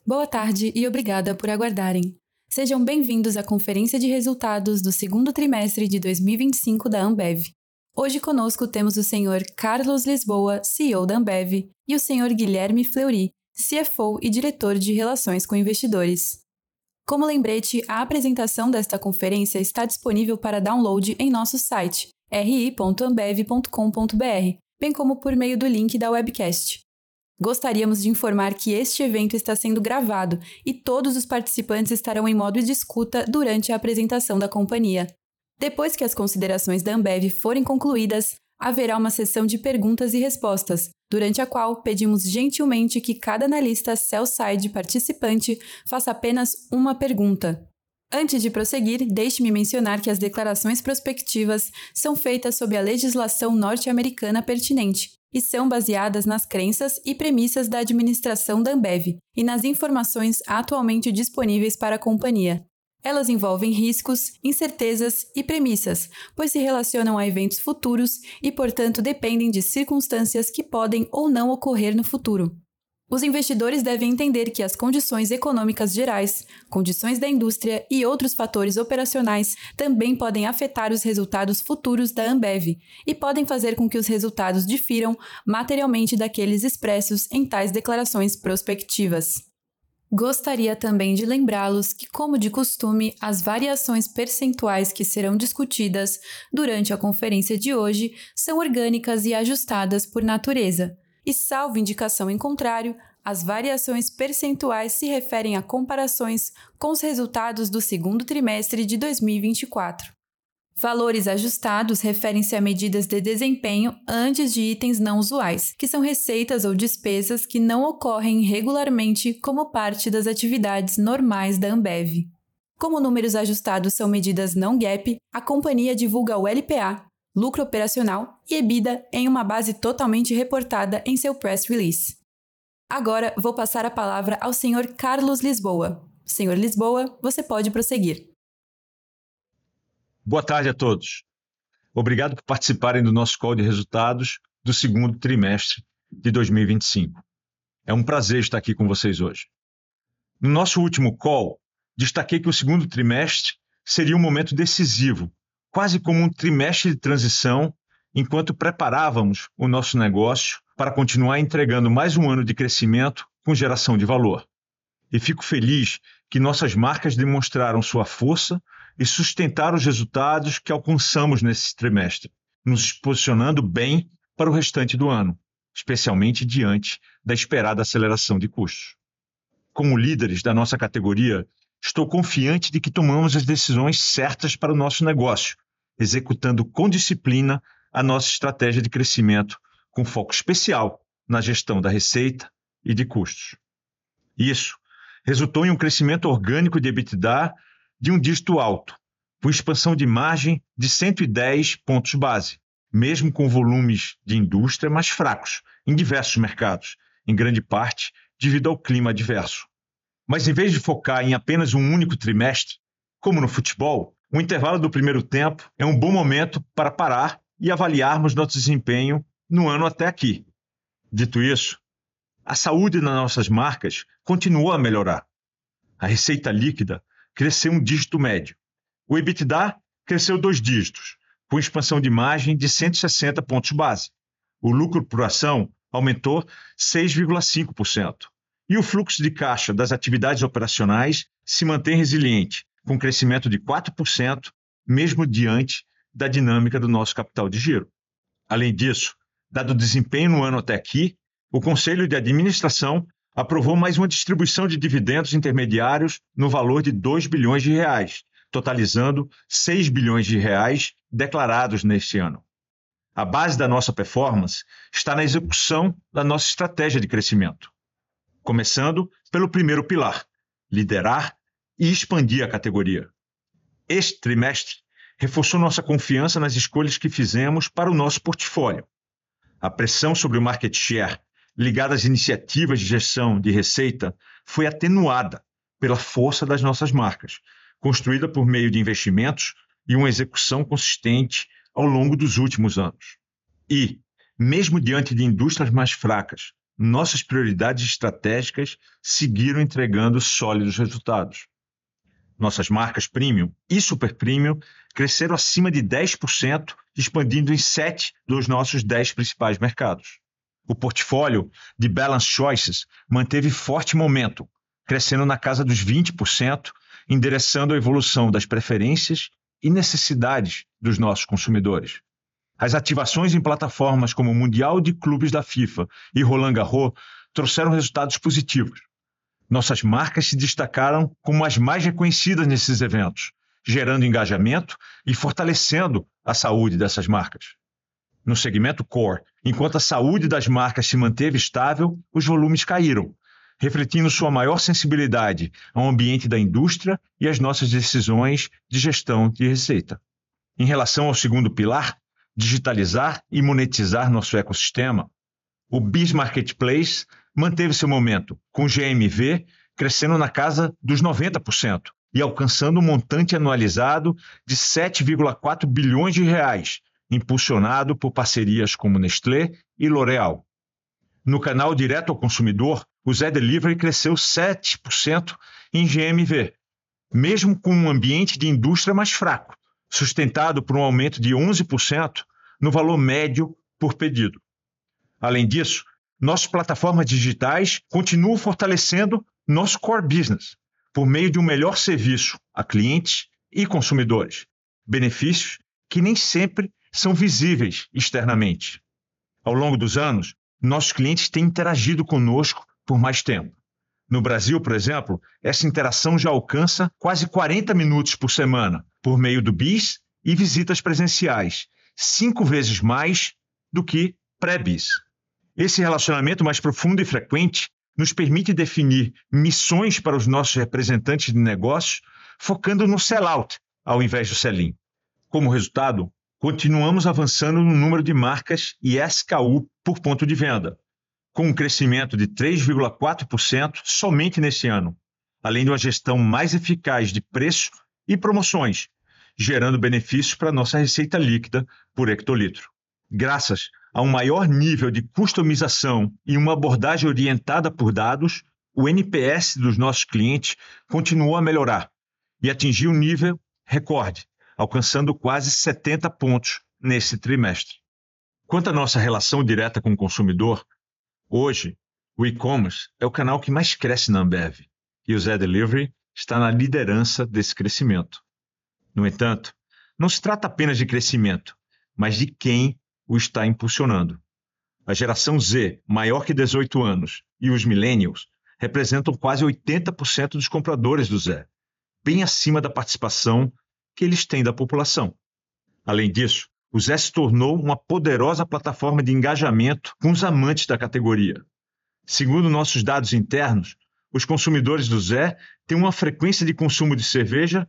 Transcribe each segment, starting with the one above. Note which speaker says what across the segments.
Speaker 1: Boa tarde e obrigada por aguardarem. Sejam bem-vindos à conferência de resultados do segundo trimestre de 2025 da Ambev. Hoje conosco temos o Sr. Carlos Lisboa, CEO da Ambev, e o Sr. Guilherme Fleury, CFO e diretor de Relações com Investidores. Como lembrete, a apresentação desta conferência está disponível para download em nosso site, ri.ambev.com.br, bem como por meio do link da webcast. Gostaríamos de informar que este evento está sendo gravado e todos os participantes estarão em modo de escuta durante a apresentação da companhia. Depois que as considerações da Ambev forem concluídas, haverá uma sessão de perguntas e respostas, durante a qual pedimos gentilmente que cada analista sell-side participante faça apenas uma pergunta. Antes de prosseguir, deixe-me mencionar que as declarações prospectivas são feitas sob a legislação norte-americana pertinente e são baseadas nas crenças e premissas da administração da Ambev e nas informações atualmente disponíveis para a companhia. Elas envolvem riscos, incertezas e premissas, pois se relacionam a eventos futuros e, portanto, dependem de circunstâncias que podem ou não ocorrer no futuro. Os investidores devem entender que as condições econômicas gerais, condições da indústria e outros fatores operacionais também podem afetar os resultados futuros da Ambev e podem fazer com que os resultados difiram materialmente daqueles expressos em tais declarações prospectivas. Gostaria também de lembrá-los que, como de costume, as variações percentuais que serão discutidas durante a conferência de hoje são orgânicas e ajustadas por natureza. E, salvo indicação em contrário, as variações percentuais se referem a comparações com os resultados do segundo trimestre de 2024. Valores ajustados referem-se a medidas de desempenho antes de itens não usuais, que são receitas ou despesas que não ocorrem regularmente como parte das atividades normais da Ambev. Como números ajustados são medidas não GAAP, a companhia divulga o LPA, lucro operacional e EBITDA em uma base totalmente reportada em seu press release. Agora vou passar a palavra ao Sr. Carlos Lisboa. Sr. Lisboa, você pode prosseguir.
Speaker 2: Boa tarde a todos. Obrigado por participarem do nosso call de resultados do segundo trimestre de 2025. É um prazer estar aqui com vocês hoje. No nosso último call, destaquei que o segundo trimestre seria um momento decisivo, quase como um trimestre de transição, enquanto preparávamos o nosso negócio para continuar entregando mais um ano de crescimento com geração de valor. E fico feliz que nossas marcas demonstraram sua força e sustentaram os resultados que alcançamos nesse trimestre, nos posicionando bem para o restante do ano, especialmente diante da esperada aceleração de custos. Como líderes da nossa categoria, estou confiante de que tomamos as decisões certas para o nosso negócio, executando com disciplina a nossa estratégia de crescimento, com foco especial na gestão da receita e de custos. Isso resultou em um crescimento orgânico de EBITDA de um dígito alto, com expansão de margem de 110 pontos base, mesmo com volumes de indústria mais fracos em diversos mercados, em grande parte devido ao clima adverso. Mas em vez de focar em apenas um único trimestre, como no futebol, o intervalo do primeiro tempo é um bom momento para parar e avaliarmos nosso desempenho no ano até aqui. Dito isso, a saúde das nossas marcas continuou a melhorar. A receita líquida cresceu um dígito médio. O EBITDA cresceu 2 dígitos, com expansão de margem de 160 pontos base. O lucro por ação aumentou 6,5%. E o fluxo de caixa das atividades operacionais se mantém resiliente, com crescimento de 4%, mesmo diante da dinâmica do nosso capital de giro. Além disso, dado o desempenho no ano até aqui, o Conselho de Administração aprovou mais uma distribuição de dividendos intermediários no valor de 2 bilhões de reais, totalizando 6 bilhões de reais declarados neste ano. A base da nossa performance está na execução da nossa estratégia de crescimento. Começando pelo primeiro pilar, liderar e expandir a categoria. Este trimestre reforçou nossa confiança nas escolhas que fizemos para o nosso portfólio. A pressão sobre o market share, ligada às iniciativas de gestão de receita, foi atenuada pela força das nossas marcas, construída por meio de investimentos e uma execução consistente ao longo dos últimos anos. E, mesmo diante de indústrias mais fracas, nossas prioridades estratégicas seguiram entregando sólidos resultados. Nossas marcas Premium e Super Premium cresceram acima de 10%, expandindo em 7 dos nossos 10 principais mercados. O portfólio de Balanced Choices manteve forte momento, crescendo na casa dos 20%, endereçando a evolução das preferências e necessidades dos nossos consumidores. As ativações em plataformas como o Mundial de Clubes da FIFA e Roland Garros trouxeram resultados positivos. Nossas marcas se destacaram como as mais reconhecidas nesses eventos, gerando engajamento e fortalecendo a saúde dessas marcas. No segmento Core, enquanto a saúde das marcas se manteve estável, os volumes caíram, refletindo sua maior sensibilidade ao ambiente da indústria e às nossas decisões de gestão de receita. Em relação ao segundo pilar, digitalizar e monetizar nosso ecossistema, o BIS Marketplace manteve seu momento, com GMV crescendo na casa dos 90% e alcançando um montante anualizado de 7,4 bilhões de reais, impulsionado por parcerias como Nestlé e L'Oréal. No canal direto ao consumidor, o Zé Delivery cresceu 7% em GMV, mesmo com um ambiente de indústria mais fraco, sustentado por um aumento de 11% no valor médio por pedido. Além disso, nossas plataformas digitais continuam fortalecendo nosso core business, por meio de um melhor serviço a clientes e consumidores, benefícios que nem sempre são visíveis externamente. Ao longo dos anos, nossos clientes têm interagido conosco por mais tempo. No Brasil, por exemplo, essa interação já alcança quase 40 minutos por semana, por meio do BIS e visitas presenciais, 5 vezes mais do que pré-BIS. Esse relacionamento mais profundo e frequente nos permite definir missões para os nossos representantes de negócios, focando no sell-out ao invés do sell-in. Como resultado, continuamos avançando no número de marcas e SKU por ponto de venda, com um crescimento de 3,4% somente nesse ano, além de uma gestão mais eficaz de preço e promoções, gerando benefícios para a nossa receita líquida por hectolitro. Graças a um maior nível de customização e uma abordagem orientada por dados, o NPS dos nossos clientes continuou a melhorar e atingiu um nível recorde, alcançando quase 70 pontos nesse trimestre. Quanto à nossa relação direta com o consumidor, hoje, o e-commerce é o canal que mais cresce na Ambev e o Zé Delivery está na liderança desse crescimento. No entanto, não se trata apenas de crescimento, mas de quem o está impulsionando. A geração Z, maior que 18 anos, e os millennials representam quase 80% dos compradores do Zé, bem acima da participação que eles têm da população. Além disso, o Zé se tornou uma poderosa plataforma de engajamento com os amantes da categoria. Segundo nossos dados internos, os consumidores do Zé têm uma frequência de consumo de cerveja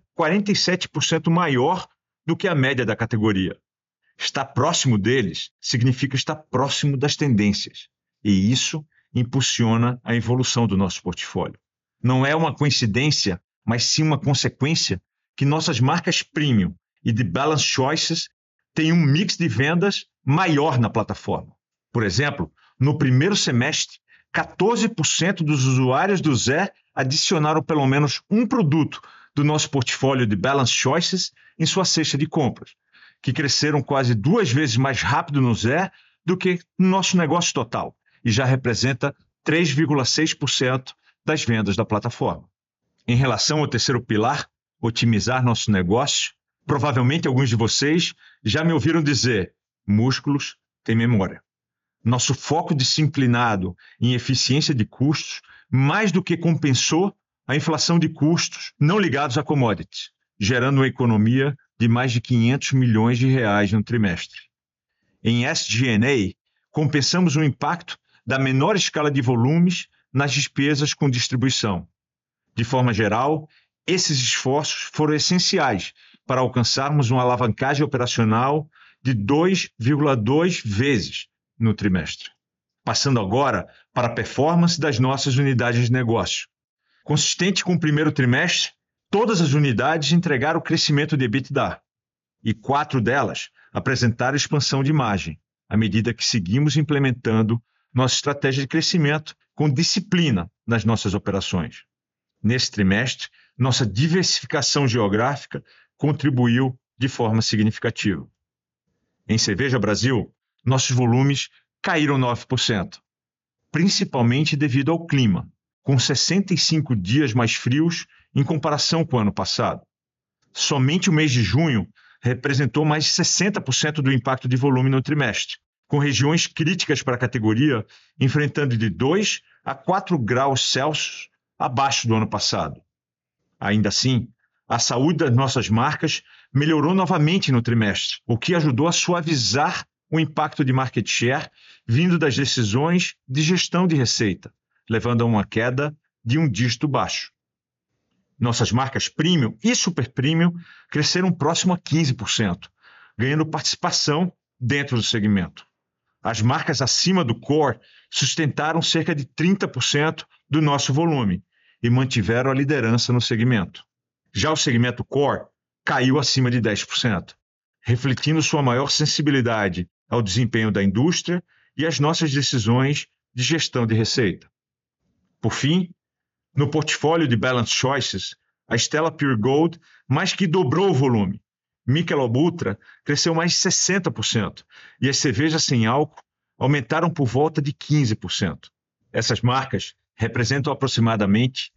Speaker 2: 47% maior do que a média da categoria. Estar próximo deles significa estar próximo das tendências, e isso impulsiona a evolução do nosso portfólio. Não é uma coincidência, mas sim uma consequência que nossas marcas Premium e de Balanced Choices têm um mix de vendas maior na plataforma. Por exemplo, no primeiro semestre, 14% dos usuários do Zé adicionaram pelo menos um produto do nosso portfólio de Balanced Choices em sua cesta de compras, que cresceram quase 2 vezes mais rápido no Zé do que no nosso negócio total, e já representa 3,6% das vendas da plataforma. Em relação ao terceiro pilar, otimizar nosso negócio, provavelmente alguns de vocês já me ouviram dizer: músculos têm memória. Nosso foco disciplinado em eficiência de custos mais do que compensou a inflação de custos não ligados a commodities, gerando uma economia de mais de 500 milhões de reais no trimestre. Em SG&A, compensamos o impacto da menor escala de volumes nas despesas com distribuição. De forma geral, esses esforços foram essenciais para alcançarmos uma alavancagem operacional de 2,2 vezes no trimestre. Passando agora para a performance das nossas unidades de negócio. Consistente com o primeiro trimestre, todas as unidades entregaram crescimento de EBITDA, e 4 delas apresentaram expansão de margem, à medida que seguimos implementando nossa estratégia de crescimento com disciplina nas nossas operações. Nesse trimestre, nossa diversificação geográfica contribuiu de forma significativa. Em Cerveja Brasil, nossos volumes caíram 9%, principalmente devido ao clima, com 65 dias mais frios em comparação com o ano passado. Somente o mês de junho representou mais de 60% do impacto de volume no trimestre, com regiões críticas para a categoria enfrentando de 2 a 4 graus Celsius abaixo do ano passado. Ainda assim, a saúde das nossas marcas melhorou novamente no trimestre, o que ajudou a suavizar o impacto de market share vindo das decisões de gestão de receita, levando a uma queda de um dígito baixo. Nossas marcas Premium e Super Premium cresceram próximo a 15%, ganhando participação dentro do segmento. As marcas acima do core sustentaram cerca de 30% do nosso volume e mantiveram a liderança no segmento. Já o segmento core caiu acima de 10%, refletindo sua maior sensibilidade ao desempenho da indústria e às nossas decisões de gestão de receita. Por fim, no portfólio de Balanced Choices, a Stella Pure Gold mais que dobrou o volume. Michelob Ultra cresceu mais de 60% e as cervejas sem álcool aumentaram por volta de 15%. Essas marcas representam aproximadamente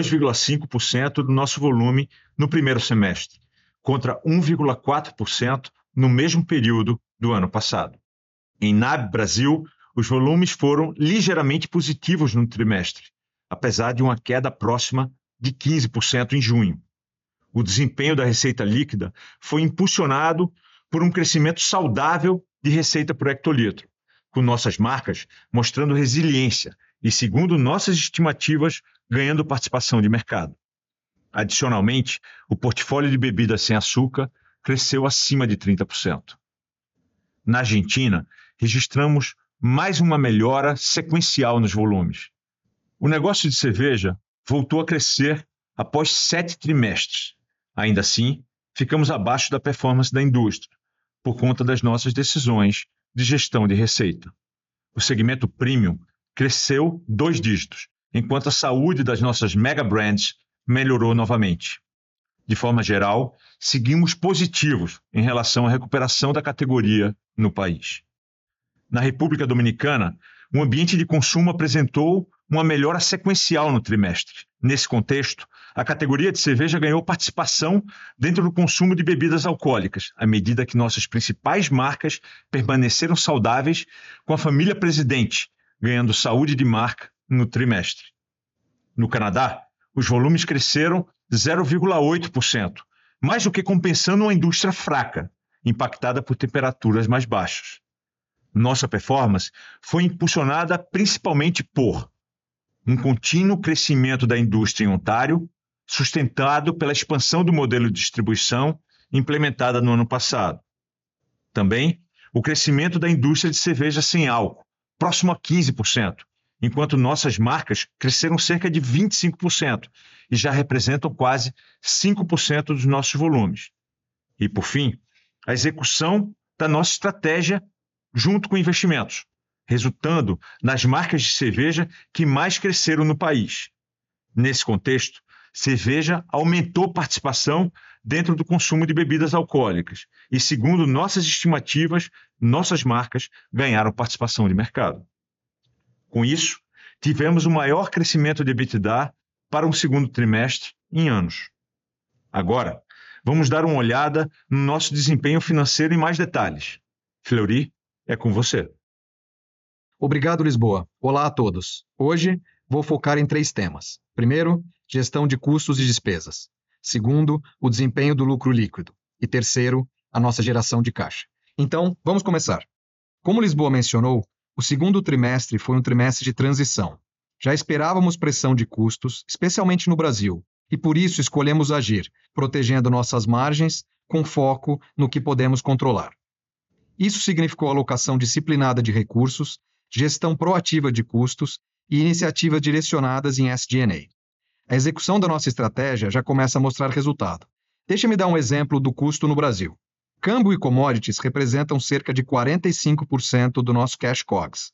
Speaker 2: 2,5% do nosso volume no primeiro semestre, contra 1,4% no mesmo período do ano passado. Em NAB Brasil, os volumes foram ligeiramente positivos no trimestre, apesar de uma queda próxima de 15% em junho. O desempenho da receita líquida foi impulsionado por um crescimento saudável de receita por hectolitro, com nossas marcas mostrando resiliência e, segundo nossas estimativas, ganhando participação de mercado. Adicionalmente, o portfólio de bebidas sem açúcar cresceu acima de 30%. Na Argentina, registramos mais uma melhora sequencial nos volumes. O negócio de cerveja voltou a crescer após 7 trimestres. Ainda assim, ficamos abaixo da performance da indústria, por conta das nossas decisões de gestão de receita. O segmento premium cresceu 2 dígitos, enquanto a saúde das nossas mega brands melhorou novamente. De forma geral, seguimos positivos em relação à recuperação da categoria no país. Na República Dominicana, o ambiente de consumo apresentou uma melhora sequencial no trimestre. Nesse contexto, a categoria de cerveja ganhou participação dentro do consumo de bebidas alcoólicas, à medida que nossas principais marcas permaneceram saudáveis, com a família Presidente ganhando saúde de marca no trimestre. No Canadá, os volumes cresceram 0,8%, mais do que compensando uma indústria fraca, impactada por temperaturas mais baixas. Nossa performance foi impulsionada principalmente por um contínuo crescimento da indústria em Ontário, sustentado pela expansão do modelo de distribuição implementada no ano passado. Também o crescimento da indústria de cerveja sem álcool, próximo a 15%, enquanto nossas marcas cresceram cerca de 25% e já representam quase 5% dos nossos volumes. E, por fim, a execução da nossa estratégia junto com investimentos, resultando nas marcas de cerveja que mais cresceram no país. Nesse contexto, cerveja aumentou participação dentro do consumo de bebidas alcoólicas e, segundo nossas estimativas, nossas marcas ganharam participação de mercado. Com isso, tivemos o maior crescimento de EBITDA para um segundo trimestre em anos. Agora, vamos dar uma olhada no nosso desempenho financeiro em mais detalhes. Fleury, é com você.
Speaker 3: Obrigado, Lisboa. Olá a todos. Hoje, vou focar em 3 temas. Primeiro, gestão de custos e despesas. Segundo, o desempenho do lucro líquido. E terceiro, a nossa geração de caixa. Então, vamos começar. Como Lisboa mencionou, o segundo trimestre foi um trimestre de transição. Já esperávamos pressão de custos, especialmente no Brasil, e por isso escolhemos agir, protegendo nossas margens com foco no que podemos controlar. Isso significou alocação disciplinada de recursos, gestão proativa de custos e iniciativas direcionadas em SG&A. A execução da nossa estratégia já começa a mostrar resultado. Deixa-me dar um exemplo do custo no Brasil. Câmbio e commodities representam cerca de 45% do nosso cash COGS.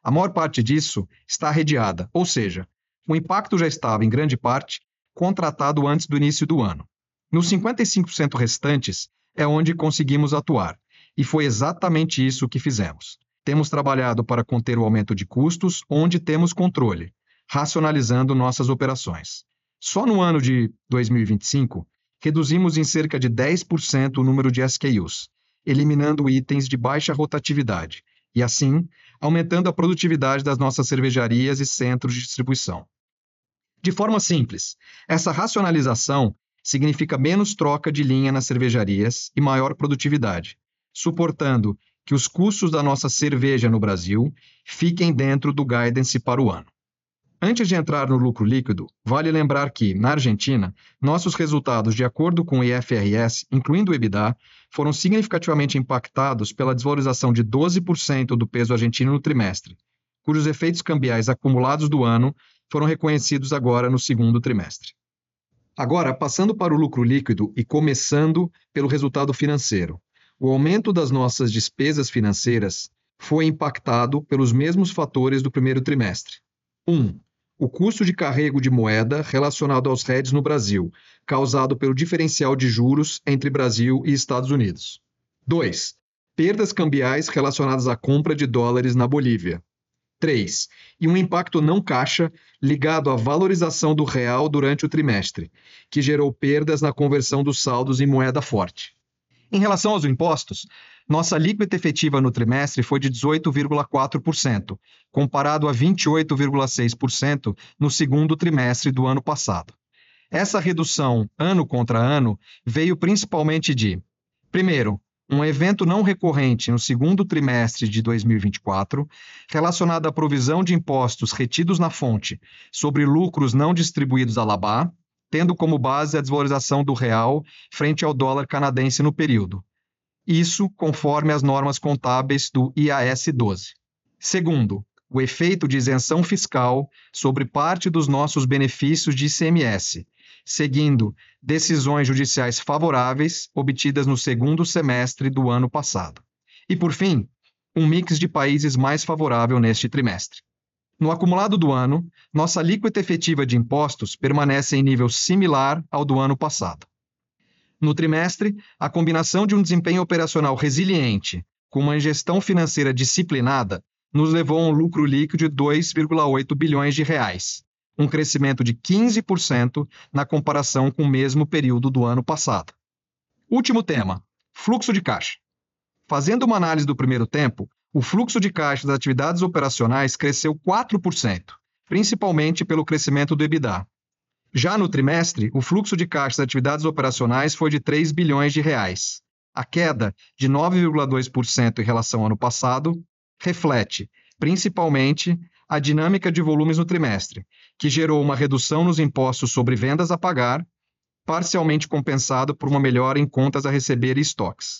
Speaker 3: A maior parte disso está arrediada, ou seja, o impacto já estava, em grande parte, contratado antes do início do ano. Nos 55% restantes é onde conseguimos atuar, e foi exatamente isso que fizemos. Temos trabalhado para conter o aumento de custos onde temos controle, racionalizando nossas operações. Só no ano de 2025, reduzimos em cerca de 10% o número de SKUs, eliminando itens de baixa rotatividade e, assim, aumentando a produtividade das nossas cervejarias e centros de distribuição. De forma simples, essa racionalização significa menos troca de linha nas cervejarias e maior produtividade, suportando que os custos da nossa cerveja no Brasil fiquem dentro do guidance para o ano. Antes de entrar no lucro líquido, vale lembrar que, na Argentina, nossos resultados, de acordo com o IFRS, incluindo o EBITDA, foram significativamente impactados pela desvalorização de 12% do peso argentino no trimestre, cujos efeitos cambiais acumulados do ano foram reconhecidos agora no segundo trimestre. Agora, passando para o lucro líquido e começando pelo resultado financeiro. O aumento das nossas despesas financeiras foi impactado pelos mesmos fatores do primeiro trimestre. 1. O custo de carrego de moeda relacionado aos hedges no Brasil, causado pelo diferencial de juros entre Brasil e Estados Unidos. 2. Perdas cambiais relacionadas à compra de dólares na Bolívia. 3. E um impacto não caixa ligado à valorização do real durante o trimestre, que gerou perdas na conversão dos saldos em moeda forte. Em relação aos impostos, nossa alíquota efetiva no trimestre foi de 18,4%, comparado a 28,6% no segundo trimestre do ano passado. Essa redução, ano contra ano, veio principalmente de, primeiro, um evento não recorrente no segundo trimestre de 2024, relacionado à provisão de impostos retidos na fonte sobre lucros não distribuídos à Labá, tendo como base a desvalorização do real frente ao dólar canadense no período. Isso conforme as normas contábeis do IAS 12. Segundo, o efeito de isenção fiscal sobre parte dos nossos benefícios de ICMS, seguindo decisões judiciais favoráveis obtidas no segundo semestre do ano passado. E, por fim, um mix de países mais favorável neste trimestre. No acumulado do ano, nossa alíquota efetiva de impostos permanece em nível similar ao do ano passado. No trimestre, a combinação de um desempenho operacional resiliente com uma gestão financeira disciplinada nos levou a um lucro líquido de 2,8 bilhões de reais, um crescimento de 15% na comparação com o mesmo período do ano passado. Último tema, fluxo de caixa. Fazendo uma análise do primeiro tempo, o fluxo de caixa das atividades operacionais cresceu 4%, principalmente pelo crescimento do EBITDA. Já no trimestre, o fluxo de caixa das atividades operacionais foi de 3 bilhões de reais. A queda de 9,2% em relação ao ano passado reflete, principalmente, a dinâmica de volumes no trimestre, que gerou uma redução nos impostos sobre vendas a pagar, parcialmente compensado por uma melhora em contas a receber e estoques.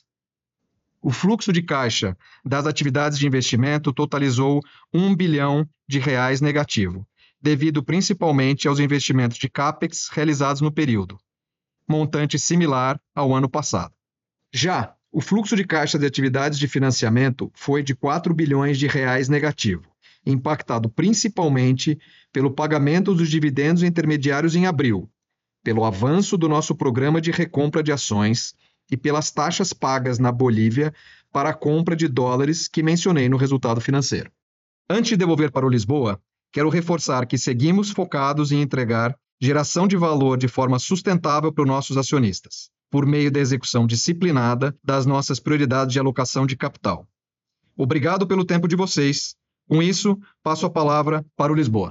Speaker 3: O fluxo de caixa das atividades de investimento totalizou 1 bilhão de reais negativo, devido principalmente aos investimentos de CAPEX realizados no período, montante similar ao ano passado. Já o fluxo de caixa de atividades de financiamento foi de 4 bilhões de reais negativo, impactado principalmente pelo pagamento dos dividendos intermediários em abril, pelo avanço do nosso programa de recompra de ações e pelas taxas pagas na Bolívia para a compra de dólares que mencionei no resultado financeiro. Antes de devolver para o Lisboa, quero reforçar que seguimos focados em entregar geração de valor de forma sustentável para os nossos acionistas, por meio da execução disciplinada das nossas prioridades de alocação de capital. Obrigado pelo tempo de vocês. Com isso, passo a palavra para o Lisboa.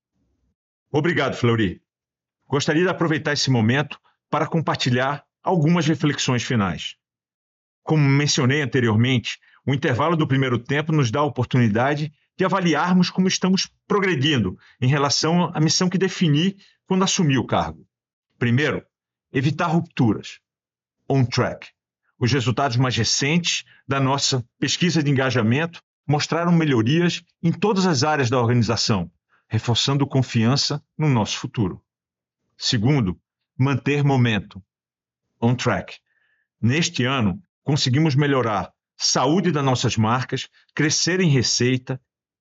Speaker 2: Obrigado, Fleury. Gostaria de aproveitar esse momento para compartilhar algumas reflexões finais. Como mencionei anteriormente, o intervalo do primeiro tempo nos dá a oportunidade de avaliarmos como estamos progredindo em relação à missão que defini quando assumi o cargo. Primeiro, evitar rupturas. On track. Os resultados mais recentes da nossa pesquisa de engajamento mostraram melhorias em todas as áreas da organização, reforçando confiança no nosso futuro. Segundo, manter momento. On track. Neste ano, conseguimos melhorar a saúde das nossas marcas, crescer em receita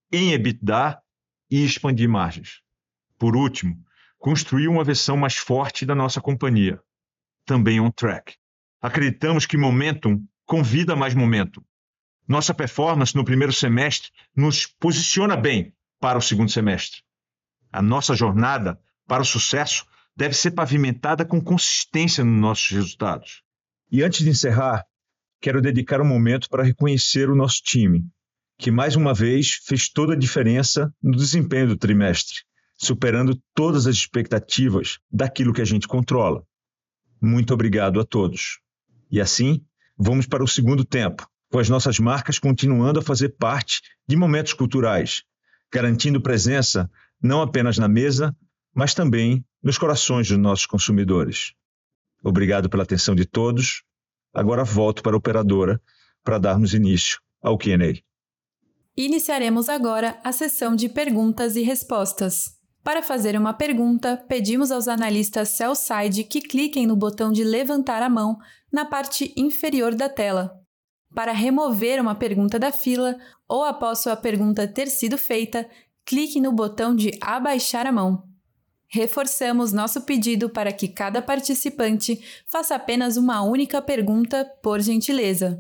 Speaker 2: em EBITDA e expandir margens. Por último, construir uma versão mais forte da nossa companhia, também on track. Acreditamos que momentum convida a mais momentum. Nossa performance no primeiro semestre nos posiciona bem para o segundo semestre. A nossa jornada para o sucesso deve ser pavimentada com consistência nos nossos resultados. E antes de encerrar, quero dedicar um momento para reconhecer o nosso time, que mais uma vez fez toda a diferença no desempenho do trimestre, superando todas as expectativas daquilo que a gente controla. Muito obrigado a todos. E assim, vamos para o segundo tempo, com as nossas marcas continuando a fazer parte de momentos culturais, garantindo presença não apenas na mesa, mas também nos corações dos nossos consumidores. Obrigado pela atenção de todos. Agora volto para a operadora para darmos início ao Q&A.
Speaker 1: Iniciaremos agora a sessão de perguntas e respostas. Para fazer uma pergunta, pedimos aos analistas sell-side que cliquem no botão de levantar a mão na parte inferior da tela. Para remover uma pergunta da fila ou após sua pergunta ter sido feita, clique no botão de abaixar a mão. Reforçamos nosso pedido para que cada participante faça apenas uma única pergunta, por gentileza.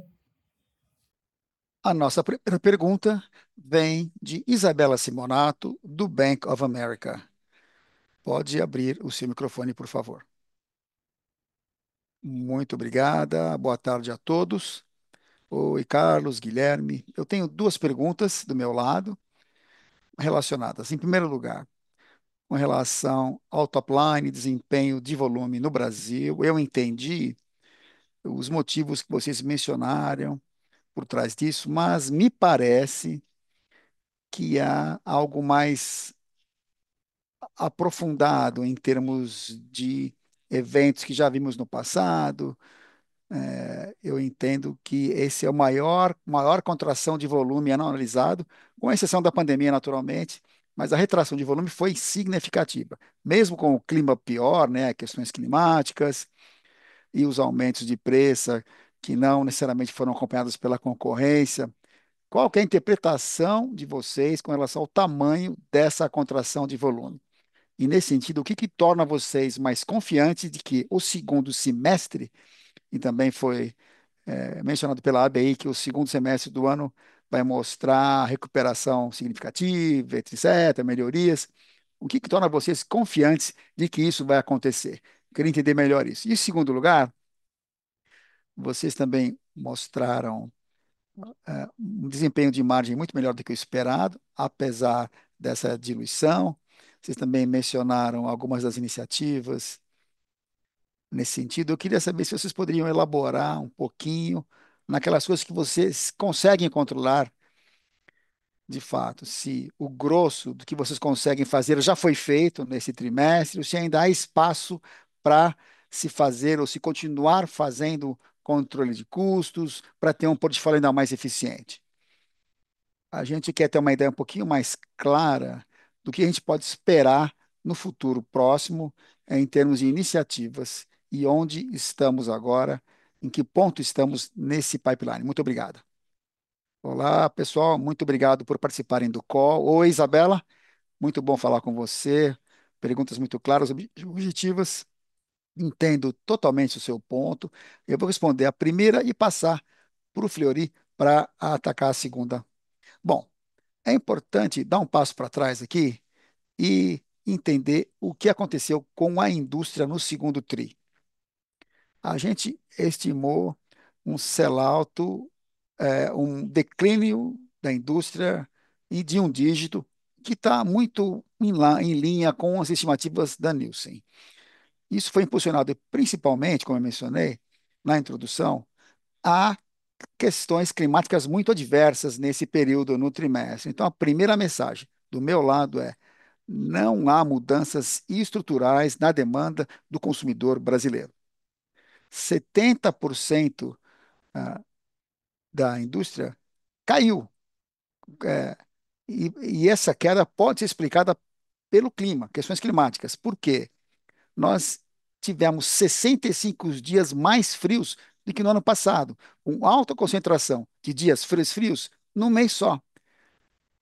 Speaker 4: A nossa primeira pergunta vem de Isabela Simonato, do Bank of America. Pode abrir o seu microfone, por favor. Muito obrigada. Boa tarde a todos. Oi, Carlos, Guilherme. Eu tenho duas perguntas do meu lado relacionadas. Em primeiro lugar, com relação ao top line, desempenho de volume no Brasil, eu entendi os motivos que vocês mencionaram por trás disso, mas me parece que há algo mais aprofundado em termos de eventos que já vimos no passado. Eu entendo que esse é o maior contração de volume analisado, com exceção da pandemia, naturalmente, mas a retração de volume foi significativa, mesmo com o clima pior, né, questões climáticas e os aumentos de preço que não necessariamente foram acompanhados pela concorrência. Qual que é a interpretação de vocês com relação ao tamanho dessa contração de volume? E, nesse sentido, o que torna vocês mais confiantes de que o segundo semestre, e também foi mencionado pela ABI, que o segundo semestre do ano vai mostrar recuperação significativa, etc., melhorias. O que torna vocês confiantes de que isso vai acontecer? Queria entender melhor isso. E, em segundo lugar, vocês também mostraram um desempenho de margem muito melhor do que o esperado, apesar dessa diluição. Vocês também mencionaram algumas das iniciativas nesse sentido. Eu queria saber se vocês poderiam elaborar um pouquinho naquelas coisas que vocês conseguem controlar de fato, se o grosso do que vocês conseguem fazer já foi feito nesse trimestre, ou se ainda há espaço para se fazer ou se continuar fazendo controle de custos, para ter um portfólio ainda mais eficiente. A gente quer ter uma ideia um pouquinho mais clara do que a gente pode esperar no futuro próximo, em termos de iniciativas e onde estamos agora, em que ponto estamos nesse pipeline. Muito obrigado. Olá, pessoal, muito obrigado por participarem do call. Oi, Isabela, muito bom falar com você. Perguntas muito claras, objetivas. Entendo totalmente o seu ponto. Eu vou responder a primeira e passar para o Fleury para atacar a segunda. Bom, é importante dar um passo para trás aqui e entender o que aconteceu com a indústria no segundo tri. A gente estimou um sell-out, um declínio da indústria e de um dígito que está muito em linha com as estimativas da Nielsen. Isso foi impulsionado principalmente, como eu mencionei na introdução, a questões climáticas muito adversas nesse período no trimestre. Então, a primeira mensagem do meu lado é: não há mudanças estruturais na demanda do consumidor brasileiro. 70% da indústria caiu. É, e essa queda pode ser explicada pelo clima, questões climáticas. Por quê? Nós tivemos 65 dias mais frios do que no ano passado, com alta concentração de dias frios num mês só.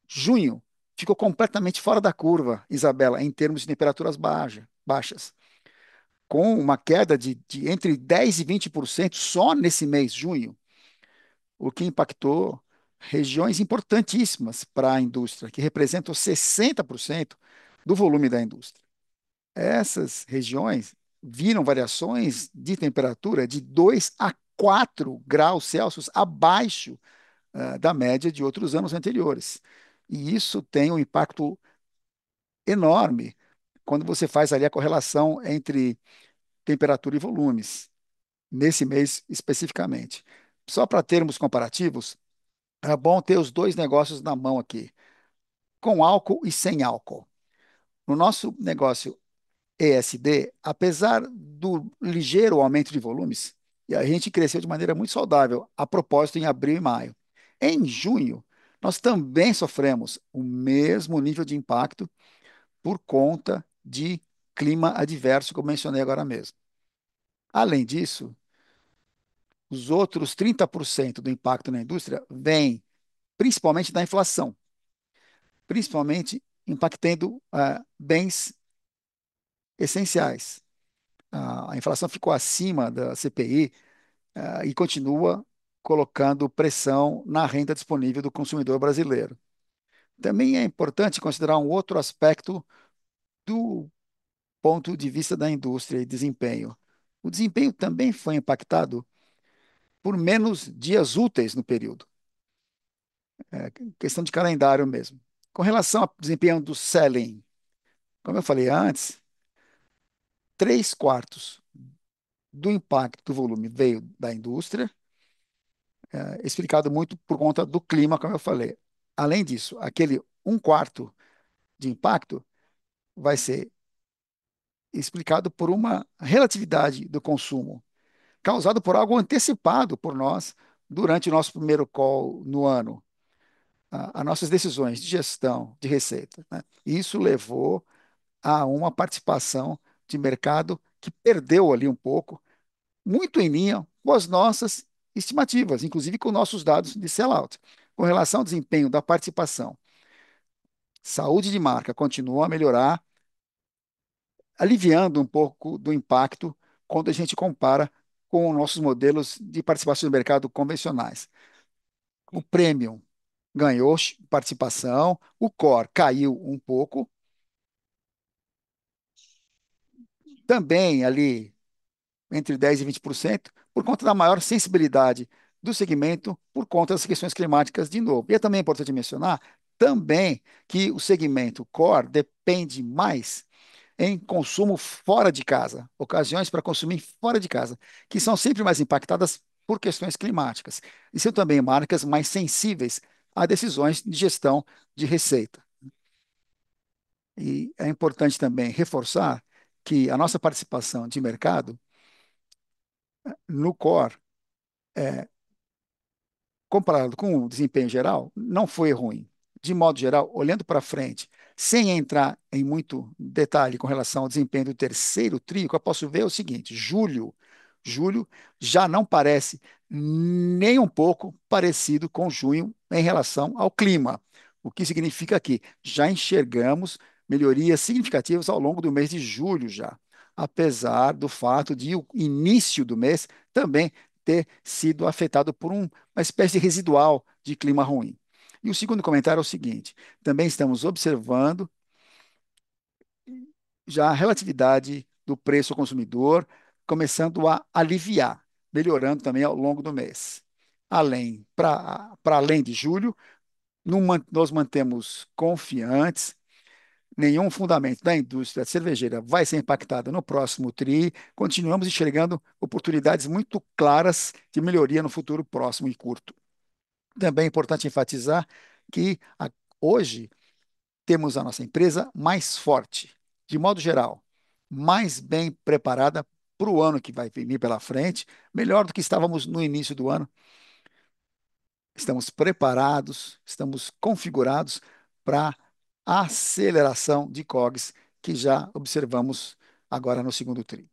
Speaker 4: Junho ficou completamente fora da curva, Isabela, em termos de temperaturas baixas, com uma queda de entre 10% e 20% só nesse mês, junho, o que impactou regiões importantíssimas para a indústria, que representam 60% do volume da indústria. Essas regiões viram variações de temperatura de 2 a 4 graus Celsius abaixo da média de outros anos anteriores. E isso tem um impacto enorme quando você faz ali a correlação entre temperatura e volumes, nesse mês especificamente. Só para termos comparativos, é bom ter os dois negócios na mão aqui, com álcool e sem álcool. No nosso negócio ESD, apesar do ligeiro aumento de volumes, e a gente cresceu de maneira muito saudável, a propósito, em abril e maio. Em junho, nós também sofremos o mesmo nível de impacto por conta de clima adverso que eu mencionei agora mesmo. Além disso, os outros 30% do impacto na indústria vem principalmente da inflação, principalmente impactando bens essenciais. A inflação ficou acima da CPI e continua colocando pressão na renda disponível do consumidor brasileiro. Também é importante considerar um outro aspecto do ponto de vista da indústria e desempenho. O desempenho também foi impactado por menos dias úteis no período, questão de calendário mesmo. Com relação ao desempenho do selling, como eu falei antes, 3/4 do impacto do volume veio da indústria, explicado muito por conta do clima, como eu falei. Além disso, aquele 1/4 de impacto vai ser explicado por uma relatividade do consumo, causado por algo antecipado por nós durante o nosso primeiro call no ano, as nossas decisões de gestão de receita, né? Isso levou a uma participação de mercado que perdeu ali um pouco, muito em linha com as nossas estimativas, inclusive com nossos dados de sellout. Com relação ao desempenho da participação, saúde de marca continua a melhorar, aliviando um pouco do impacto quando a gente compara com nossos modelos de participação de mercado convencionais. O Premium ganhou participação, o Core caiu um pouco, também ali entre 10% e 20%, por conta da maior sensibilidade do segmento, por conta das questões climáticas de novo. E é também importante mencionar também que o segmento Core depende mais em consumo fora de casa, ocasiões para consumir fora de casa, que são sempre mais impactadas por questões climáticas. E são também marcas mais sensíveis a decisões de gestão de receita. E é importante também reforçar que a nossa participação de mercado no core, comparado com o desempenho geral, não foi ruim. De modo geral, olhando para frente, sem entrar em muito detalhe com relação ao desempenho do terceiro trio, o que eu posso ver é o seguinte: julho já não parece nem um pouco parecido com junho em relação ao clima, o que significa que já enxergamos melhorias significativas ao longo do mês de julho já, apesar do fato de o início do mês também ter sido afetado por uma espécie de residual de clima ruim. E o segundo comentário é o seguinte: também estamos observando já a relatividade do preço ao consumidor começando a aliviar, melhorando também ao longo do mês. Para além de julho, nós mantemos confiantes, nenhum fundamento da indústria cervejeira vai ser impactado no próximo TRI, continuamos enxergando oportunidades muito claras de melhoria no futuro próximo e curto. Também é importante enfatizar que hoje temos a nossa empresa mais forte, de modo geral, mais bem preparada para o ano que vai vir pela frente, melhor do que estávamos no início do ano. Estamos preparados, estamos configurados para a aceleração de COGS que já observamos agora no segundo TRI.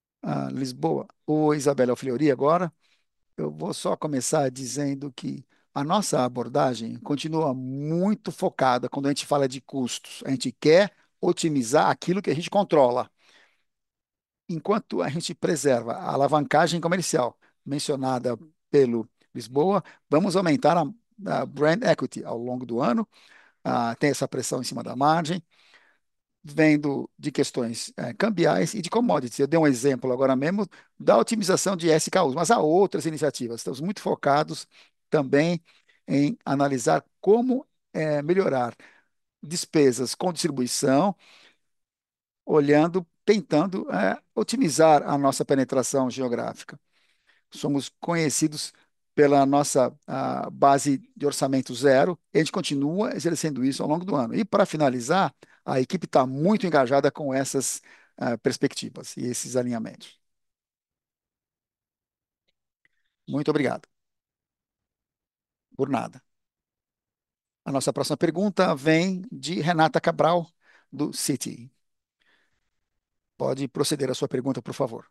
Speaker 4: Lisboa, ou Isabela Fleury agora, eu vou só começar dizendo que A nossa abordagem continua muito focada quando a gente fala de custos. A gente quer otimizar aquilo que a gente controla, enquanto a gente preserva a alavancagem comercial mencionada pelo Lisboa. Vamos aumentar a brand equity ao longo do ano. Tem essa pressão em cima da margem, vendo de questões cambiais e de commodities. Eu dei um exemplo agora mesmo da otimização de SKUs, mas há outras iniciativas. Estamos muito focados também em analisar como melhorar despesas com distribuição, olhando, tentando otimizar a nossa penetração geográfica. Somos conhecidos pela nossa base de orçamento zero, e a gente continua exercendo isso ao longo do ano. E, para finalizar, a equipe está muito engajada com essas perspectivas e esses alinhamentos. Muito obrigado. Por nada. A nossa próxima pergunta vem de Renata Cabral, do Citi. Pode proceder a sua pergunta, por favor.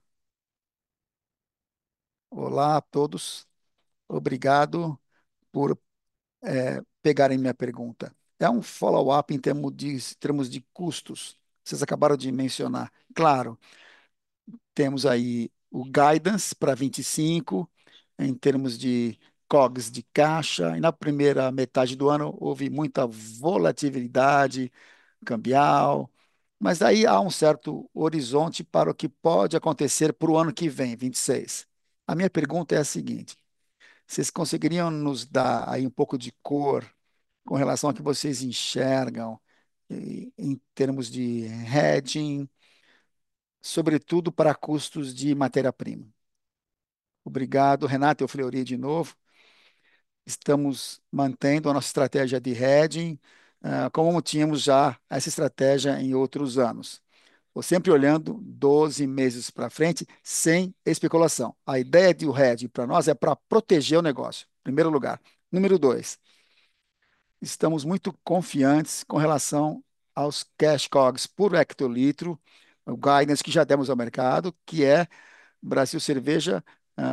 Speaker 4: Olá a todos. Obrigado por pegarem minha pergunta. É um follow-up em termos de custos. Vocês acabaram de mencionar. Claro, temos aí o guidance para 25, em termos de COGS de caixa, e na primeira metade do ano houve muita volatilidade cambial, mas aí há um certo horizonte para o que pode acontecer para o ano que vem, 26. A minha pergunta é a seguinte: vocês conseguiriam nos dar aí um pouco de cor com relação ao que vocês enxergam em termos de hedging, sobretudo para custos de matéria-prima? Obrigado, Renato. Eu Fleury de novo. Estamos mantendo a nossa estratégia de hedging, como tínhamos já essa estratégia em outros anos. Estou sempre olhando 12 meses para frente, sem especulação. A ideia de o hedging para nós é para proteger o negócio, em primeiro lugar. Número dois, estamos muito confiantes com relação aos cash COGS por hectolitro, o guidance que já demos ao mercado, que é Brasil Cerveja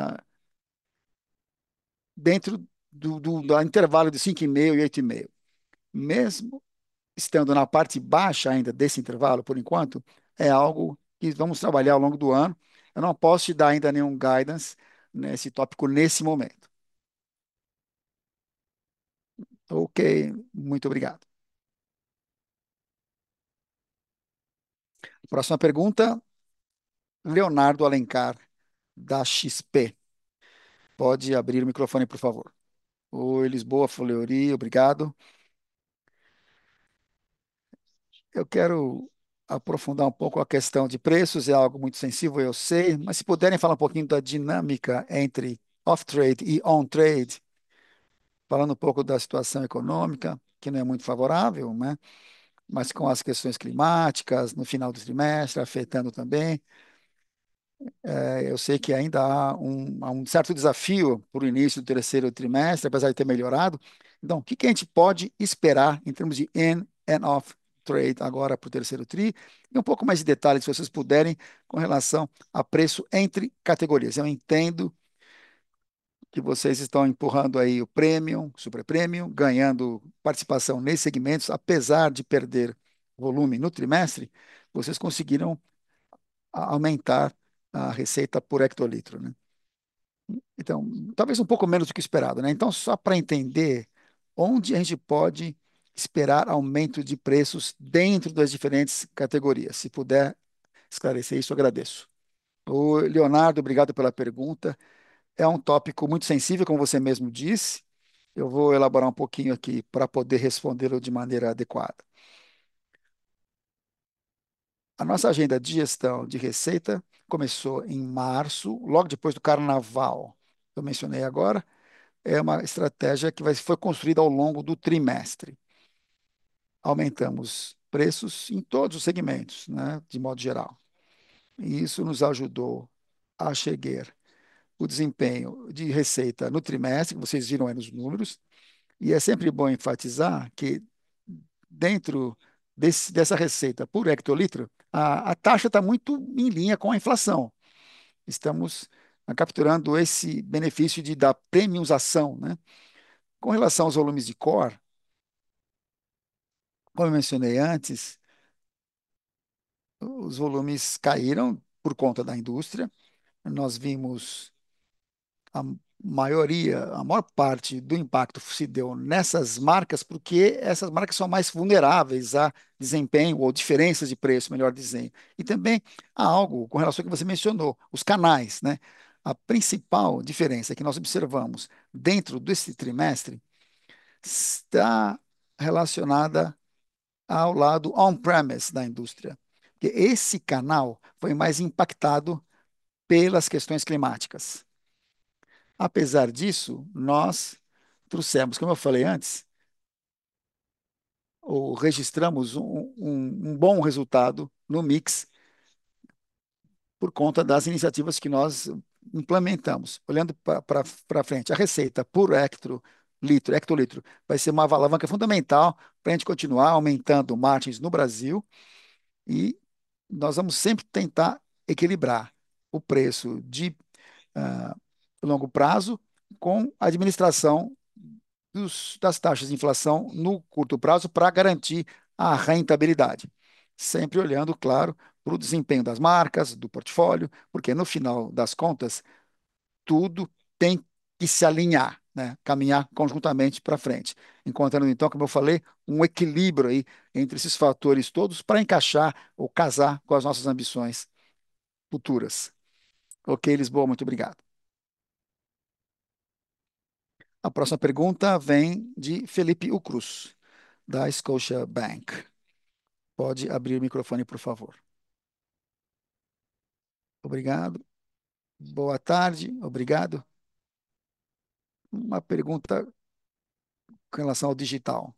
Speaker 4: dentro do intervalo de 5,5 e 8,5. Mesmo estando na parte baixa ainda desse intervalo, por enquanto, é algo que vamos trabalhar ao longo do ano. Eu não posso te dar ainda nenhum guidance nesse tópico nesse momento. Ok, muito obrigado. Próxima pergunta, Leonardo Alencar, da XP. Pode abrir o microfone, por favor. Oi, Lisboa, Fleury, obrigado. Eu quero aprofundar um pouco a questão de preços, é algo muito sensível, eu sei, mas se puderem falar um pouquinho da dinâmica entre off-trade e on-trade, falando um pouco da situação econômica, que não é muito favorável, né? Mas com as questões climáticas no final do trimestre, afetando também. Eu sei que ainda há um certo desafio para o início do terceiro trimestre, apesar de ter melhorado. Então, o que a gente pode esperar em termos de in and off trade agora para o terceiro tri? E um pouco mais de detalhes, se vocês puderem, com relação a preço entre categorias. Eu entendo que vocês estão empurrando aí o premium, super premium, ganhando participação nesses segmentos, apesar de perder volume no trimestre, vocês conseguiram aumentar a receita por hectolitro, né? Então, talvez um pouco menos do que esperado, né? Então, só para entender onde a gente pode esperar aumento de preços dentro das diferentes categorias. Se puder esclarecer isso, eu agradeço. O Leonardo, obrigado pela pergunta. É um tópico muito sensível, como você mesmo disse. Eu vou elaborar um pouquinho aqui para poder respondê-lo de maneira adequada. A nossa agenda de gestão de receita começou em março, logo depois do carnaval. Eu mencionei agora, é uma estratégia que foi construída ao longo do trimestre. Aumentamos preços em todos os segmentos, né, de modo geral. E isso nos ajudou a chegar o desempenho de receita no trimestre, que vocês viram aí nos números, e é sempre bom enfatizar que dentro dessa receita por hectolitro, a taxa está muito em linha com a inflação. Estamos capturando esse benefício da premiumização, né? Com relação aos volumes de core, como eu mencionei antes, os volumes caíram por conta da indústria. Nós vimos a a maior parte do impacto se deu nessas marcas, porque essas marcas são mais vulneráveis a desempenho ou diferenças de preço, melhor dizendo. E também há algo com relação ao que você mencionou, os canais, né? A principal diferença que nós observamos dentro desse trimestre está relacionada ao lado on-premise da indústria. Porque esse canal foi mais impactado pelas questões climáticas. Apesar disso, nós trouxemos, como eu falei antes, ou registramos um bom resultado no mix por conta das iniciativas que nós implementamos. Olhando para frente, a receita por hectolitro, vai ser uma alavanca fundamental para a gente continuar aumentando margens no Brasil e nós vamos sempre tentar equilibrar o preço de ah, longo prazo com a administração das taxas de inflação no curto prazo para garantir a rentabilidade. Sempre olhando, claro, para o desempenho das marcas, do portfólio, porque no final das contas, tudo tem que se alinhar, né? Caminhar conjuntamente para frente. Encontrando, então, como eu falei, um equilíbrio aí entre esses fatores todos para encaixar ou casar com as nossas ambições futuras. Ok, Lisboa, muito obrigado. A próxima pergunta vem de Felipe Ucruz, da Scotiabank. Pode abrir o microfone, por favor. Obrigado. Boa tarde, obrigado. Uma pergunta com relação ao digital.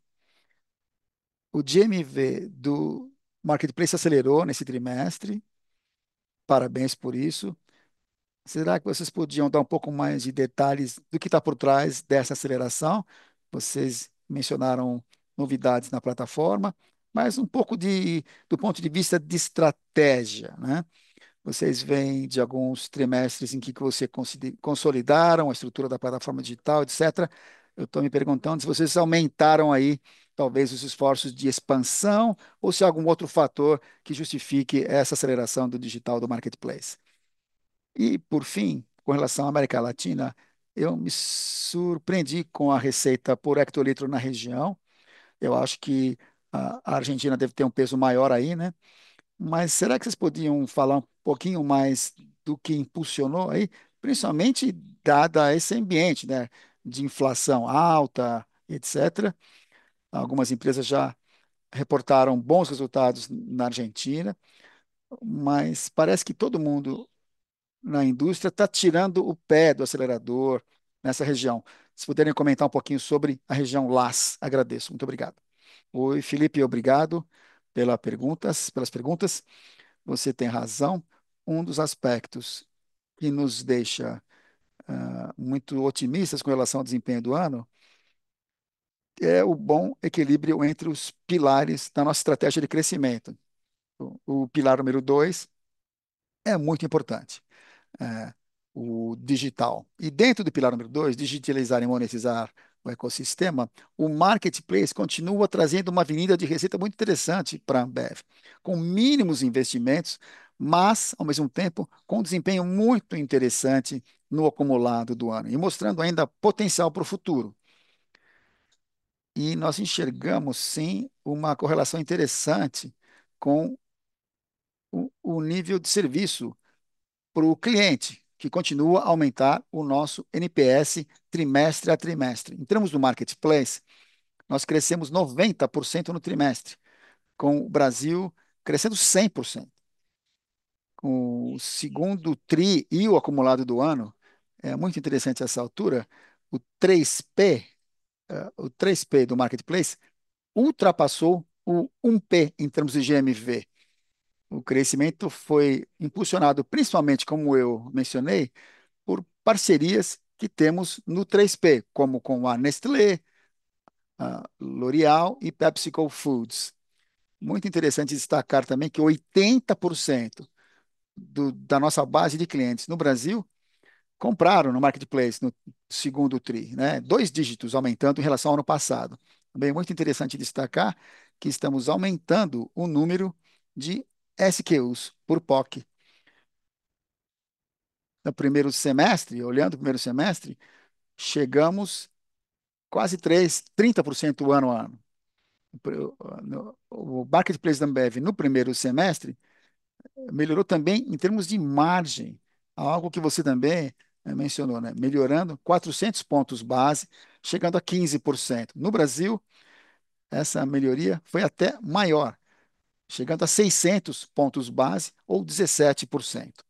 Speaker 4: O GMV do Marketplace acelerou nesse trimestre, parabéns por isso. Será que vocês podiam dar um pouco mais de detalhes do que está por trás dessa aceleração? Vocês mencionaram novidades na plataforma, mas um pouco do ponto de vista de estratégia, né? Vocês vêm de alguns trimestres em que você consolidaram a estrutura da plataforma digital, etc. Eu estou me perguntando se vocês aumentaram aí, talvez, os esforços de expansão ou se há algum outro fator que justifique essa aceleração do digital do marketplace. E, por fim, com relação à América Latina, eu me surpreendi com a receita por hectolitro na região. Eu acho que a Argentina deve ter um peso maior aí, né? Mas será que vocês podiam falar um pouquinho mais do que impulsionou aí, principalmente dada esse ambiente, né, de inflação alta, etc. Algumas empresas já reportaram bons resultados na Argentina, mas parece que todo mundo na indústria está tirando o pé do acelerador nessa região. Se puderem comentar um pouquinho sobre a região LAS, agradeço. Muito obrigado. Oi, Felipe, obrigado pelas perguntas. Você tem razão. Um dos aspectos que nos deixa muito otimistas com relação ao desempenho do ano é o bom equilíbrio entre os pilares da nossa estratégia de crescimento. O pilar número 2 é muito importante, é, o digital. E dentro do pilar número 2, digitalizar e monetizar o ecossistema, o marketplace continua trazendo uma avenida de receita muito interessante para a Ambev, com mínimos investimentos, mas, ao mesmo tempo, com um desempenho muito interessante no acumulado do ano e mostrando ainda potencial para o futuro. E nós enxergamos, sim, uma correlação interessante com o nível de serviço para o cliente, que continua a aumentar o nosso NPS trimestre a trimestre. Em termos do marketplace, nós crescemos 90% no trimestre, com o Brasil crescendo 100%. Com o segundo TRI e o acumulado do ano, é muito interessante essa altura, o 3P, o 3P do marketplace ultrapassou o 1P em termos de GMV. O crescimento foi impulsionado, principalmente, como eu mencionei, por parcerias que temos no 3P, como com a Nestlé, a L'Oréal e PepsiCo Foods. Muito interessante destacar também que 80% da nossa base de clientes no Brasil compraram no Marketplace no segundo TRI, né? 2 dígitos aumentando em relação ao ano passado. Também é muito interessante destacar que estamos aumentando o número de SKUs por POC. No primeiro semestre, olhando o primeiro semestre, chegamos quase 30% ano a ano. O Marketplace da Ambev no primeiro semestre melhorou também em termos de margem, algo que você também mencionou, né? Melhorando 400 pontos base, chegando a 15%. No Brasil, essa melhoria foi até maior, chegando a 600 pontos base ou 17%.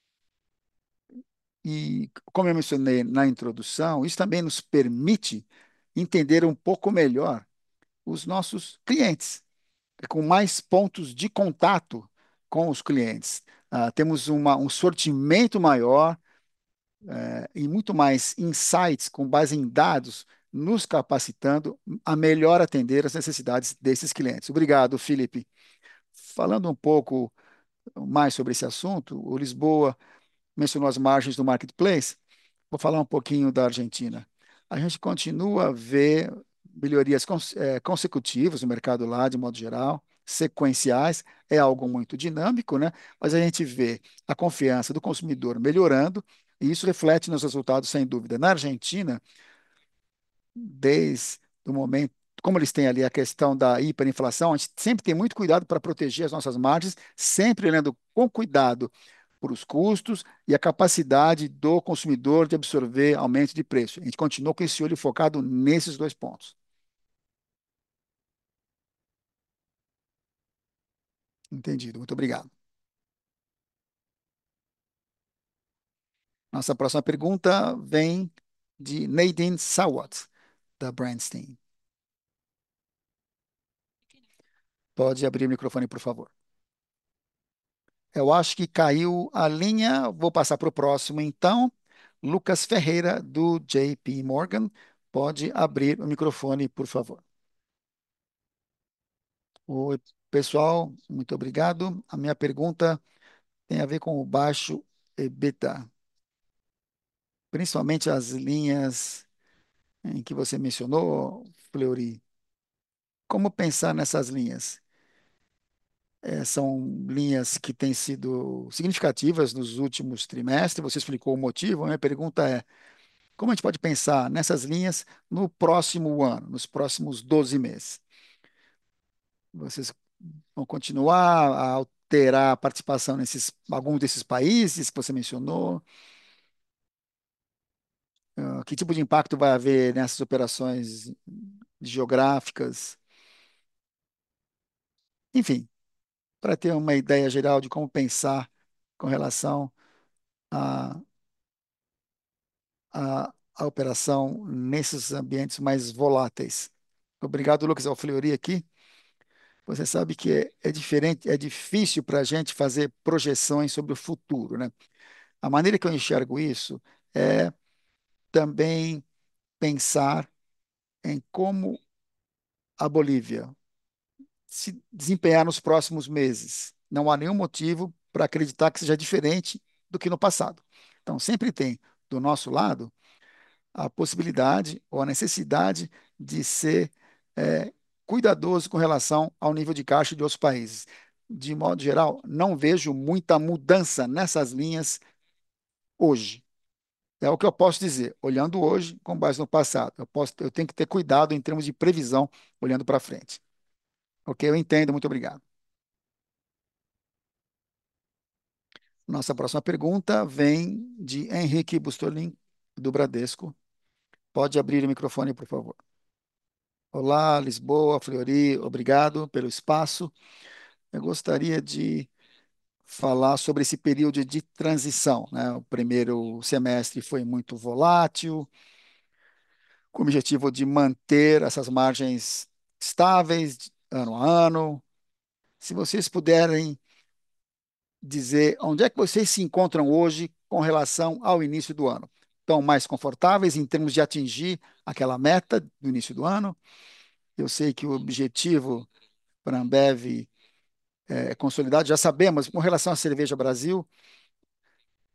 Speaker 4: E, como eu mencionei na introdução, isso também nos permite entender um pouco melhor os nossos clientes, com mais pontos de contato com os clientes. Temos um sortimento maior e muito mais insights com base em dados, nos capacitando a melhor atender as necessidades desses clientes. Obrigado, Felipe. Falando um pouco mais sobre esse assunto, o Lisboa mencionou as margens do marketplace. Vou falar um pouquinho da Argentina. A gente continua a ver melhorias consecutivas no mercado lá, de modo geral, sequenciais, é algo muito dinâmico, né? Mas a gente vê a confiança do consumidor melhorando, e isso reflete nos resultados, sem dúvida. Na Argentina, desde o momento, como eles têm ali a questão da hiperinflação, a gente sempre tem muito cuidado para proteger as nossas margens, sempre olhando com cuidado por os custos e a capacidade do consumidor de absorver aumento de preço. A gente continua com esse olho focado nesses 2 pontos. Entendido. Muito obrigado. Nossa próxima pergunta vem de Nadine Sawat, da Brandstein. Pode abrir o microfone, por favor. Eu acho que caiu a linha. Vou passar para o próximo, então. Lucas Ferreira, do JP Morgan. Pode abrir o microfone, por favor. Oi, pessoal. Muito obrigado. A minha pergunta tem a ver com o baixo EBITDA, principalmente as linhas em que você mencionou, Fleury. Como pensar nessas linhas? São linhas que têm sido significativas nos últimos trimestres, você explicou o motivo. A minha pergunta é: como a gente pode pensar nessas linhas no próximo ano, nos próximos 12 meses? Vocês vão continuar a alterar a participação nesses algum desses países que você mencionou? Que tipo de impacto vai haver nessas operações geográficas? Enfim, para ter uma ideia geral de como pensar com relação à, à operação nesses ambientes mais voláteis. Obrigado, Lucas Alfleury aqui. Você sabe que é diferente, é difícil para a gente fazer projeções sobre o futuro, né? A maneira que eu enxergo isso é também pensar em como a Bolívia se desempenhar nos próximos meses. Não há nenhum motivo para acreditar que seja diferente do que no passado. Então, sempre tem do nosso lado a possibilidade ou a necessidade de ser cuidadoso com relação ao nível de caixa de outros países. De modo geral, não vejo muita mudança nessas linhas hoje. É o que eu posso dizer, olhando hoje com base no passado. Eu tenho que ter cuidado em termos de previsão, olhando para frente. Ok, eu entendo, muito obrigado. Nossa próxima pergunta vem de Henrique Bustolin, do Bradesco. Pode abrir o microfone, por favor. Olá, Lisboa, Fleury, obrigado pelo espaço. Eu gostaria de falar sobre esse período de transição, né? O primeiro semestre foi muito volátil, com o objetivo de manter essas margens estáveis ano a ano. Se vocês puderem dizer onde é que vocês se encontram hoje com relação ao início do ano. Estão mais confortáveis em termos de atingir aquela meta do início do ano? Eu sei que o objetivo para a Ambev é consolidado, já sabemos, com relação à Cerveja Brasil,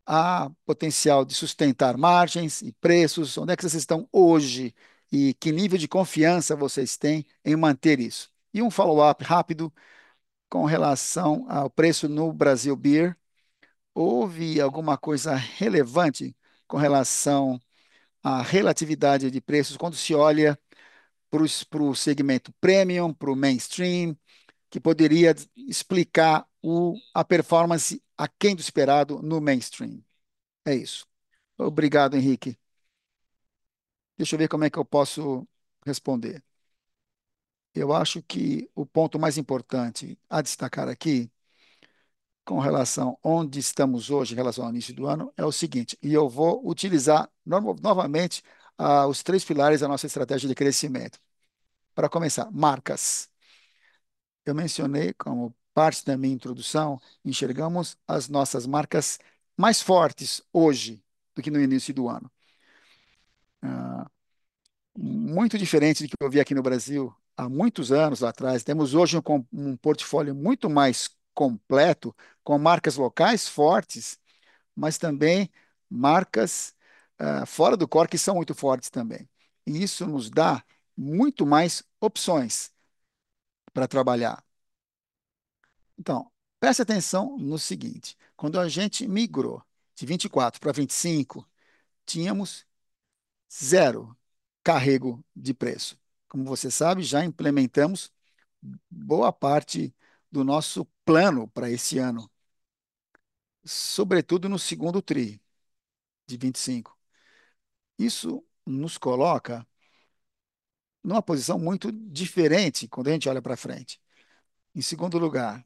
Speaker 4: há potencial de sustentar margens e preços? Onde é que vocês estão hoje? E que nível de confiança vocês têm em manter isso? E um follow-up rápido com relação ao preço no Brasil Beer. Houve alguma coisa relevante com relação à relatividade de preços quando se olha para o segmento premium, para o mainstream, que poderia explicar a performance aquém do esperado no mainstream? É isso. Obrigado, Henrique. Deixa eu ver como é que eu posso responder. Eu acho que o ponto mais importante a destacar aqui, com relação a onde estamos hoje, em relação ao início do ano, é o seguinte, e eu vou utilizar novamente os três pilares da nossa estratégia de crescimento. Para começar, marcas. Eu mencionei como parte da minha introdução, enxergamos as nossas marcas mais fortes hoje do que no início do ano. Ah, muito diferente do que eu vi aqui no Brasil há muitos anos atrás. Temos hoje um portfólio muito mais completo, com marcas locais fortes, mas também marcas fora do core que são muito fortes também. E isso nos dá muito mais opções para trabalhar. Então, preste atenção no seguinte: quando a gente migrou de 24 para 25, tínhamos zero carrego de preço. Como você sabe, já implementamos boa parte do nosso plano para esse ano, sobretudo no segundo TRI de 25. Isso nos coloca numa posição muito diferente quando a gente olha para frente. Em segundo lugar,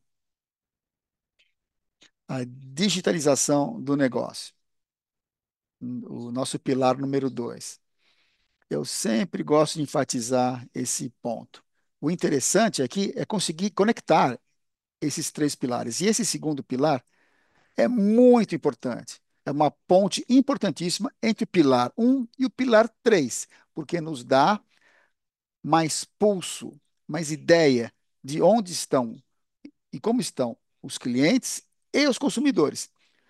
Speaker 4: a digitalização do negócio, o nosso pilar número 2. Eu sempre gosto de enfatizar esse ponto. O interessante aqui é conseguir conectar esses três pilares. E esse segundo pilar é muito importante. É uma ponte importantíssima entre o pilar um e o pilar 3, porque nos dá mais pulso, mais ideia de onde estão e como estão os clientes e os consumidores.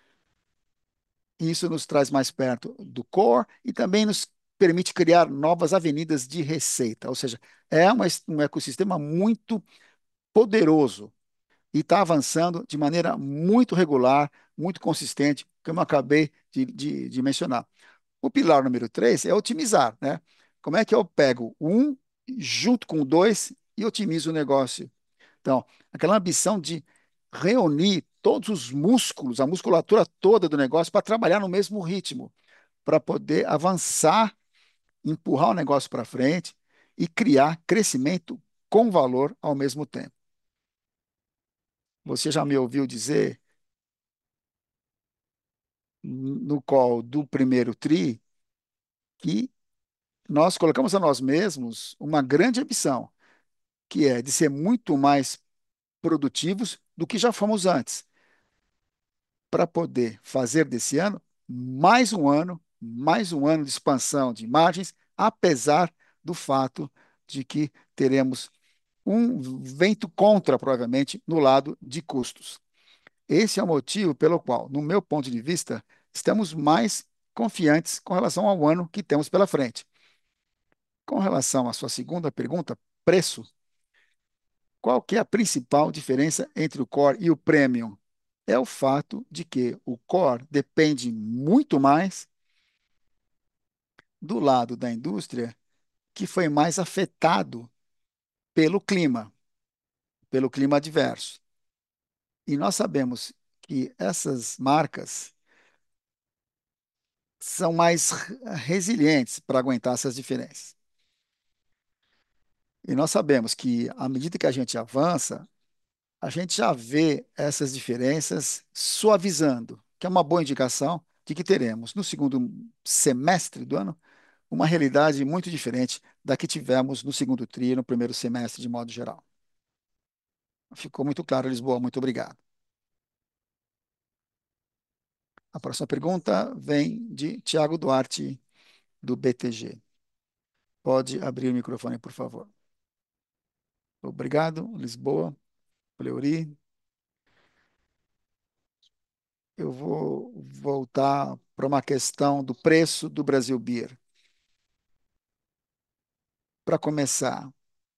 Speaker 4: Isso nos traz mais perto do core e também nos permite criar novas avenidas de receita. Ou seja, é um ecossistema muito poderoso e está avançando de maneira muito regular, muito consistente, como eu acabei de mencionar. O pilar número 3 é otimizar, né? Como é que eu pego um junto com o 2 e otimizo o negócio? Então, aquela ambição de reunir todos os músculos, a musculatura toda do negócio para trabalhar no mesmo ritmo, para poder avançar, empurrar o negócio para frente e criar crescimento com valor ao mesmo tempo. Você já me ouviu dizer no call do primeiro TRI que nós colocamos a nós mesmos uma grande ambição, que é de ser muito mais produtivos do que já fomos antes, para poder fazer desse ano mais um ano de expansão de margens, apesar do fato de que teremos um vento contra, provavelmente, no lado de custos. Esse é o motivo pelo qual, no meu ponto de vista, estamos mais confiantes com relação ao ano que temos pela frente. Com relação à sua segunda pergunta, preço, qual que é a principal diferença entre o Core e o Premium? É o fato de que o Core depende muito mais do lado da indústria que foi mais afetado pelo pelo clima adverso. E nós sabemos que essas marcas são mais resilientes para aguentar essas diferenças. E nós sabemos que, à medida que a gente avança, a gente já vê essas diferenças suavizando, que é uma boa indicação de que teremos, no segundo semestre do ano, uma realidade muito diferente da que tivemos no segundo tri e no primeiro semestre, de modo geral. Ficou muito claro, Lisboa. Muito obrigado. A próxima pergunta vem de Tiago Duarte, do BTG. Pode abrir o microfone, por favor. Obrigado, Lisboa, Fleury. eu vou voltar para uma questão do preço do Brasil Beer. Para começar,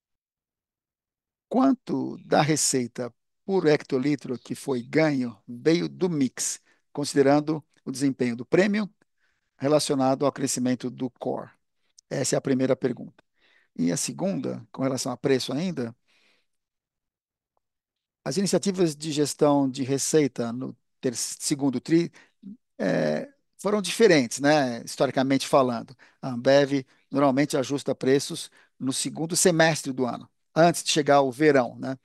Speaker 4: quanto da receita por hectolitro que foi ganho veio do mix, considerando o desempenho do prêmio relacionado ao crescimento do core? Essa é a primeira pergunta. E a segunda, com relação a preço ainda, as iniciativas de gestão de receita no segundo TRI foram diferentes, né? Historicamente falando. A Ambev normalmente ajusta preços no segundo semestre do ano, antes de chegar o verão, né?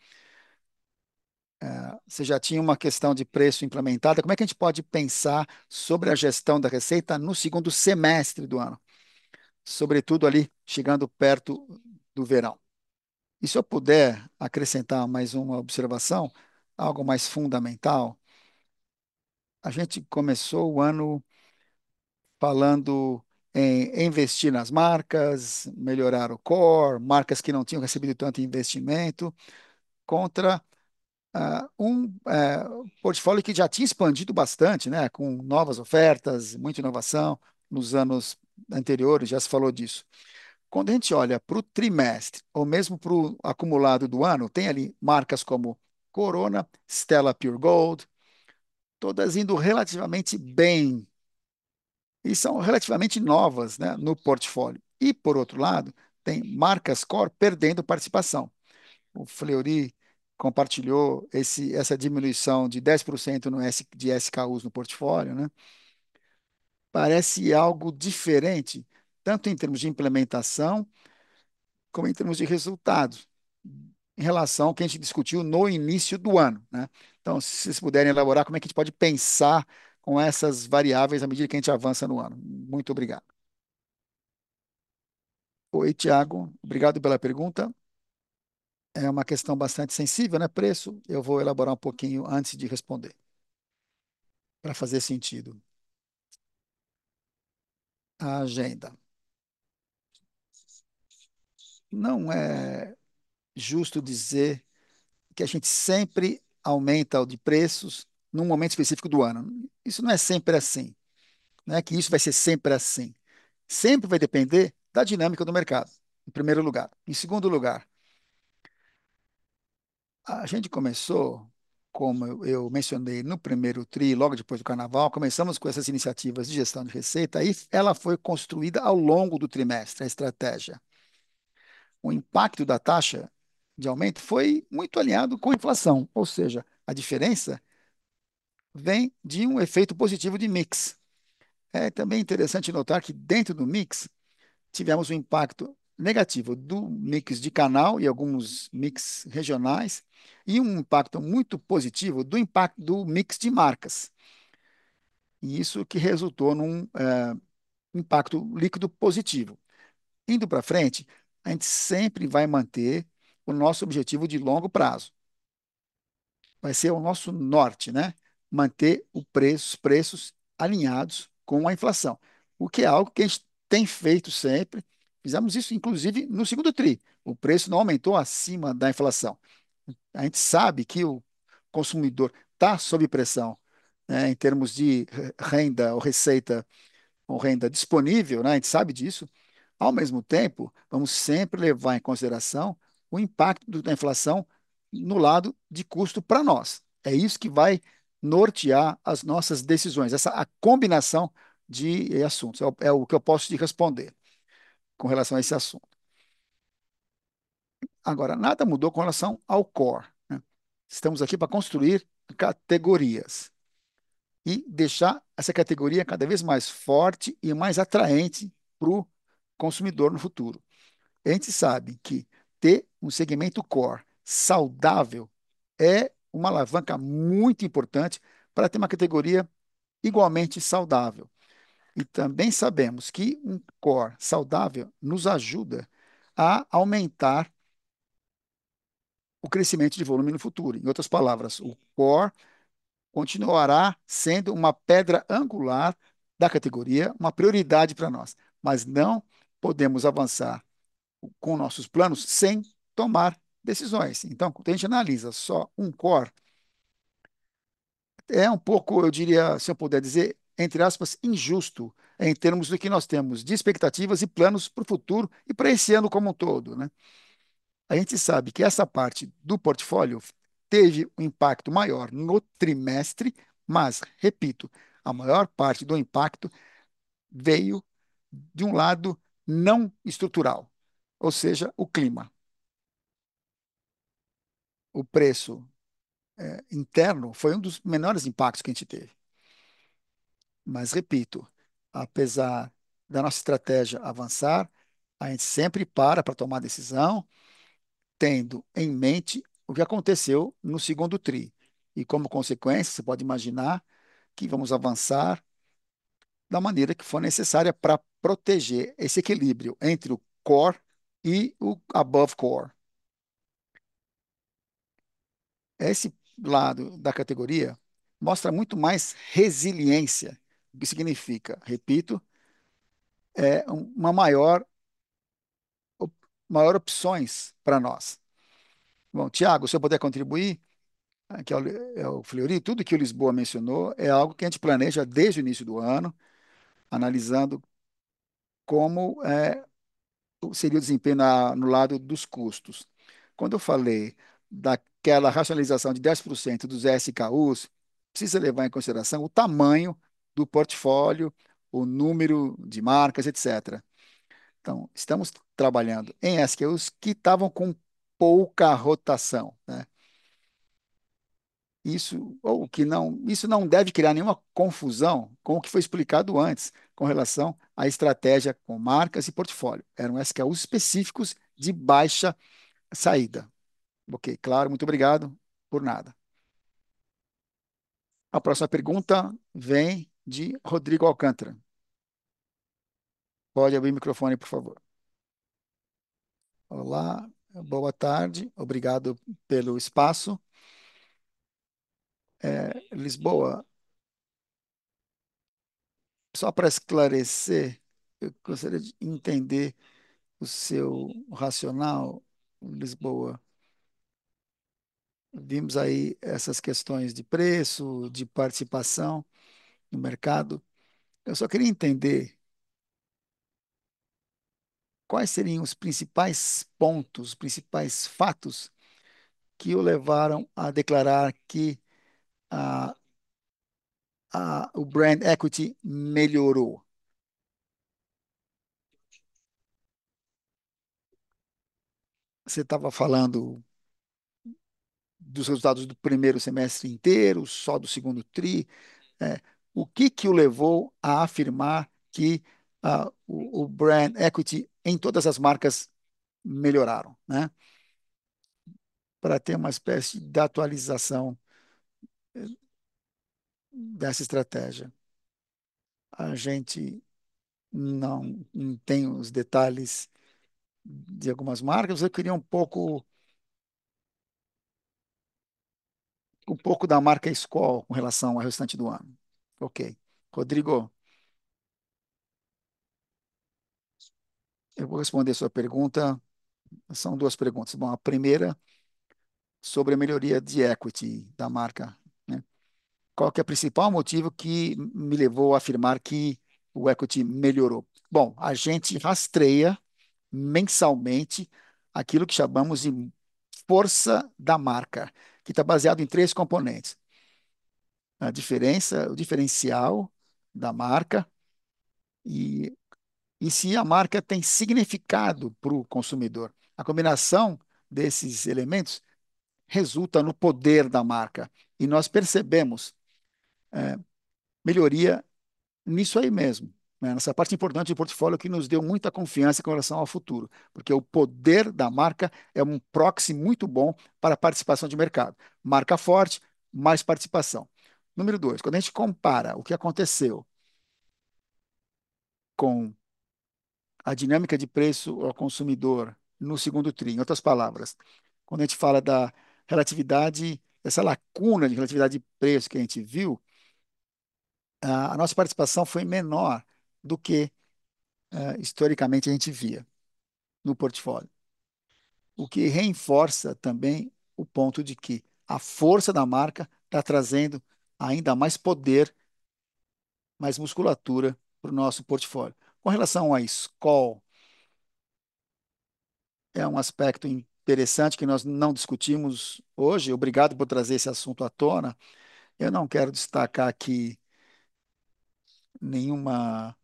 Speaker 4: Você já tinha uma questão de preço implementada. Como é que a gente pode pensar sobre a gestão da receita no segundo semestre do ano? Sobretudo ali, chegando perto do verão. E se eu puder acrescentar mais uma observação, algo mais fundamental, a gente começou o ano falando em investir nas marcas, melhorar o core, marcas que não tinham recebido tanto investimento, contra portfólio que já tinha expandido bastante, né, com novas ofertas, muita inovação nos anos anteriores, já se falou disso. Quando a gente olha para o trimestre, ou mesmo para o acumulado do ano, tem ali marcas como Corona, Stella Pure Gold, todas indo relativamente bem e são relativamente novas, né, no portfólio. E, por outro lado, tem marcas core perdendo participação. O Fleury compartilhou essa diminuição de 10% de SKUs no portfólio, né? Parece algo diferente, tanto em termos de implementação, como em termos de resultados, em relação ao que a gente discutiu no início do ano, né? Então, se vocês puderem elaborar, como é que a gente pode pensar com essas variáveis à medida que a gente avança no ano? Muito obrigado. Oi, Tiago, obrigado pela pergunta. É uma questão bastante sensível, né? Preço. Eu vou elaborar um pouquinho antes de responder, para fazer sentido. A agenda. Não é justo dizer que a gente sempre aumenta o de preços num momento específico do ano. Isso não é sempre assim. Não é que isso vai ser sempre assim. Sempre vai depender da dinâmica do mercado, em primeiro lugar. Em segundo lugar, a gente começou, como eu mencionei no primeiro TRI, logo depois do Carnaval, começamos com essas iniciativas de gestão de receita, e ela foi construída ao longo do trimestre, a estratégia. O impacto da taxa de aumento foi muito alinhado com a inflação, ou seja, a diferença vem de um efeito positivo de mix. É também interessante notar que dentro do mix tivemos um impacto negativo do mix de canal e alguns mix regionais e um impacto muito positivo do impacto do mix de marcas. E isso que resultou num impacto líquido positivo. Indo para frente, a gente sempre vai manter o nosso objetivo de longo prazo. Vai ser o nosso norte, né? Manter os preços alinhados com a inflação, o que é algo que a gente tem feito sempre. Fizemos isso, inclusive, no segundo TRI. O preço não aumentou acima da inflação. A gente sabe que o consumidor está sob pressão, né, em termos de renda ou renda disponível, né? A gente sabe disso. Ao mesmo tempo, vamos sempre levar em consideração o impacto da inflação no lado de custo para nós. É isso que vai nortear as nossas decisões, essa a combinação de assuntos. É o que eu posso te responder com relação a esse assunto. Agora, nada mudou com relação ao core, né? Estamos aqui para construir categorias e deixar essa categoria cada vez mais forte e mais atraente para o consumidor no futuro. A gente sabe que ter um segmento core saudável é uma alavanca muito importante para ter uma categoria igualmente saudável. E também sabemos que um core saudável nos ajuda a aumentar o crescimento de volume no futuro. Em outras palavras, o core continuará sendo uma pedra angular da categoria, uma prioridade para nós, mas não podemos avançar com nossos planos sem tomar decisões. Então, quando a gente analisa só um core, é um pouco, eu diria, se eu puder dizer, entre aspas, injusto em termos do que nós temos de expectativas e planos para o futuro e para esse ano como um todo, né? A gente sabe que essa parte do portfólio teve um impacto maior no trimestre, mas, repito, a maior parte do impacto veio de um lado não estrutural, ou seja, o clima. O preço interno foi um dos menores impactos que a gente teve. Mas, repito, apesar da nossa estratégia avançar, a gente sempre para tomar decisão, tendo em mente o que aconteceu no segundo TRI. E, como consequência, você pode imaginar que vamos avançar da maneira que for necessária para proteger esse equilíbrio entre o core e o above core. Esse lado da categoria mostra muito mais resiliência, o que significa, repito, uma maior opções para nós. Bom, Tiago, se eu puder contribuir, que é o Fleury, tudo que o Lisboa mencionou é algo que a gente planeja desde o início do ano, analisando como seria o desempenho no lado dos custos. Quando eu falei daquela racionalização de 10% dos SKUs, precisa levar em consideração o tamanho do portfólio, o número de marcas, etc. Então, estamos trabalhando em SKUs que estavam com pouca rotação, né? Isso não deve criar nenhuma confusão com o que foi explicado antes, com relação à estratégia com marcas e portfólio. Eram SKUs específicos de baixa saída. Ok, claro, muito obrigado por nada. A próxima pergunta vem de Rodrigo Alcântara. Pode abrir o microfone, por favor. Olá, boa tarde, obrigado pelo espaço. Lisboa, só para esclarecer, eu gostaria de entender o seu racional, Lisboa. Vimos aí essas questões de preço, de participação no mercado. Eu só queria entender quais seriam os principais pontos, os principais fatos que o levaram a declarar que a, o brand equity melhorou. Você estava falando dos resultados do primeiro semestre inteiro, só do segundo tri. É, o que que o levou a afirmar que o brand equity em todas as marcas melhoraram, né? Para ter uma espécie de atualização dessa estratégia. A gente não tem os detalhes de algumas marcas, eu queria um pouco da marca Skol com relação ao restante do ano. Ok. Rodrigo, eu vou responder a sua pergunta. São duas perguntas. Bom, a primeira sobre a melhoria de equity da marca, né? Qual que é o principal motivo que me levou a afirmar que o equity melhorou? Bom, a gente rastreia mensalmente aquilo que chamamos de força da marca, que está baseado em três componentes: a diferença, o diferencial da marca e, e se a marca tem significado para o consumidor. A combinação desses elementos resulta no poder da marca. E nós percebemos melhoria nisso aí mesmo, né? Nessa parte importante do portfólio que nos deu muita confiança com relação ao futuro, porque o poder da marca é um proxy muito bom para a participação de mercado. Marca forte, mais participação. Número dois, quando a gente compara o que aconteceu com a dinâmica de preço ao consumidor no segundo TRI, em outras palavras, quando a gente fala da relatividade, essa lacuna de relatividade de preço que a gente viu, a nossa participação foi menor do que historicamente a gente via no portfólio. O que reforça também o ponto de que a força da marca está trazendo ainda mais poder, mais musculatura para o nosso portfólio. Com relação à Skol, é um aspecto interessante que nós não discutimos hoje. Obrigado por trazer esse assunto à tona. Eu não quero destacar aqui nenhuma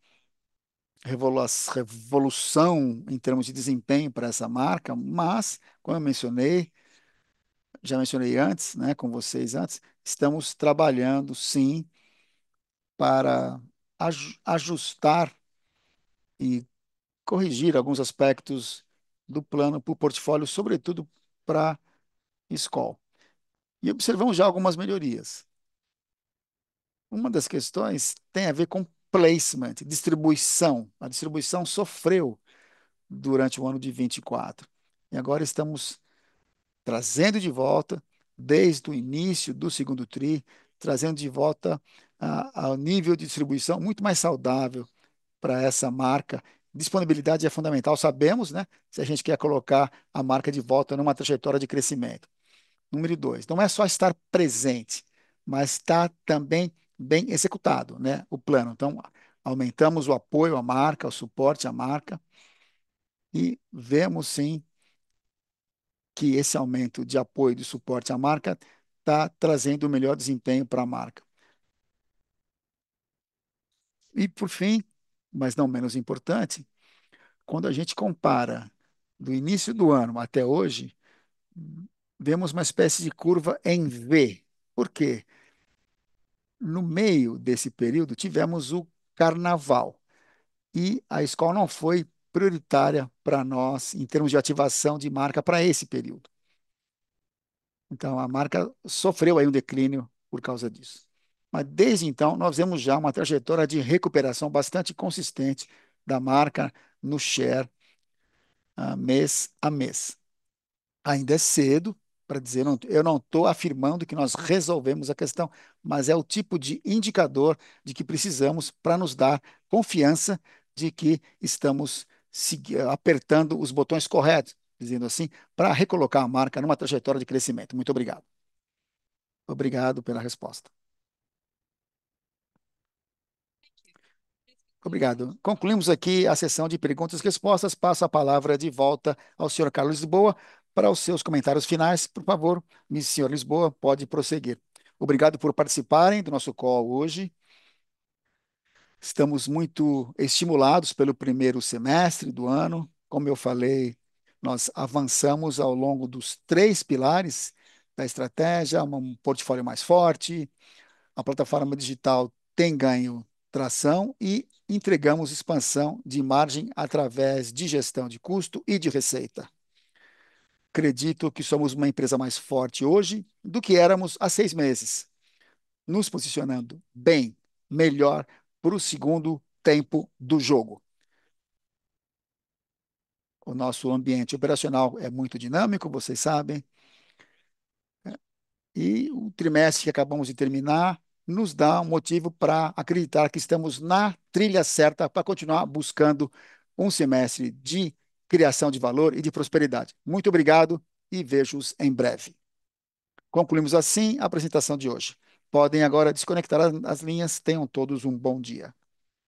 Speaker 4: revolução em termos de desempenho para essa marca, mas, como eu mencionei, já mencionei antes, né, com vocês antes, estamos trabalhando sim para ajustar e corrigir alguns aspectos do plano para o portfólio, sobretudo para Skol. E observamos já algumas melhorias. Uma das questões tem a ver com placement, distribuição. A distribuição sofreu durante o ano de 24. E agora estamos trazendo de volta, desde o início do segundo TRI, trazendo de volta ao nível de distribuição muito mais saudável para essa marca. Disponibilidade é fundamental, sabemos, né? Se a gente quer colocar a marca de volta numa trajetória de crescimento. Número dois, não é só estar presente, mas estar também bem executado, né? O plano. Então, aumentamos o apoio à marca, o suporte à marca, e vemos sim que esse aumento de apoio e de suporte à marca está trazendo o melhor desempenho para a marca. E, por fim, mas não menos importante, quando a gente compara do início do ano até hoje, vemos uma espécie de curva em V. Por quê? No meio desse período, tivemos o carnaval e a escola não foi prioritária para nós em termos de ativação de marca para esse período. Então, a marca sofreu aí um declínio por causa disso. Mas desde então, nós vemos já uma trajetória de recuperação bastante consistente da marca no share, mês a mês. Ainda é cedo para dizer, eu não estou afirmando que nós resolvemos a questão, mas é o tipo de indicador de que precisamos para nos dar confiança de que estamos apertando os botões corretos, dizendo assim, para recolocar a marca numa trajetória de crescimento. Muito obrigado. Obrigado pela resposta. Obrigado. Concluímos aqui a sessão de perguntas e respostas. Passo a palavra de volta ao senhor Carlos Lisboa para os seus comentários finais. Por favor, senhor Lisboa, pode prosseguir. Obrigado por participarem do nosso call hoje. Estamos muito estimulados pelo primeiro semestre do ano. Como eu falei, nós avançamos ao longo dos 3 pilares da estratégia, um portfólio mais forte, a plataforma digital tem ganho tração e entregamos expansão de margem através de gestão de custo e de receita. Acredito que somos uma empresa mais forte hoje do que éramos há 6 meses, nos posicionando bem, melhor para o segundo tempo do jogo. O nosso ambiente operacional é muito dinâmico, vocês sabem, e o trimestre que acabamos de terminar nos dá um motivo para acreditar que estamos na trilha certa para continuar buscando um semestre de criação de valor e de prosperidade. Muito obrigado e vejo-os em breve. Concluímos assim a apresentação de hoje. Podem agora desconectar as linhas. Tenham todos um bom dia.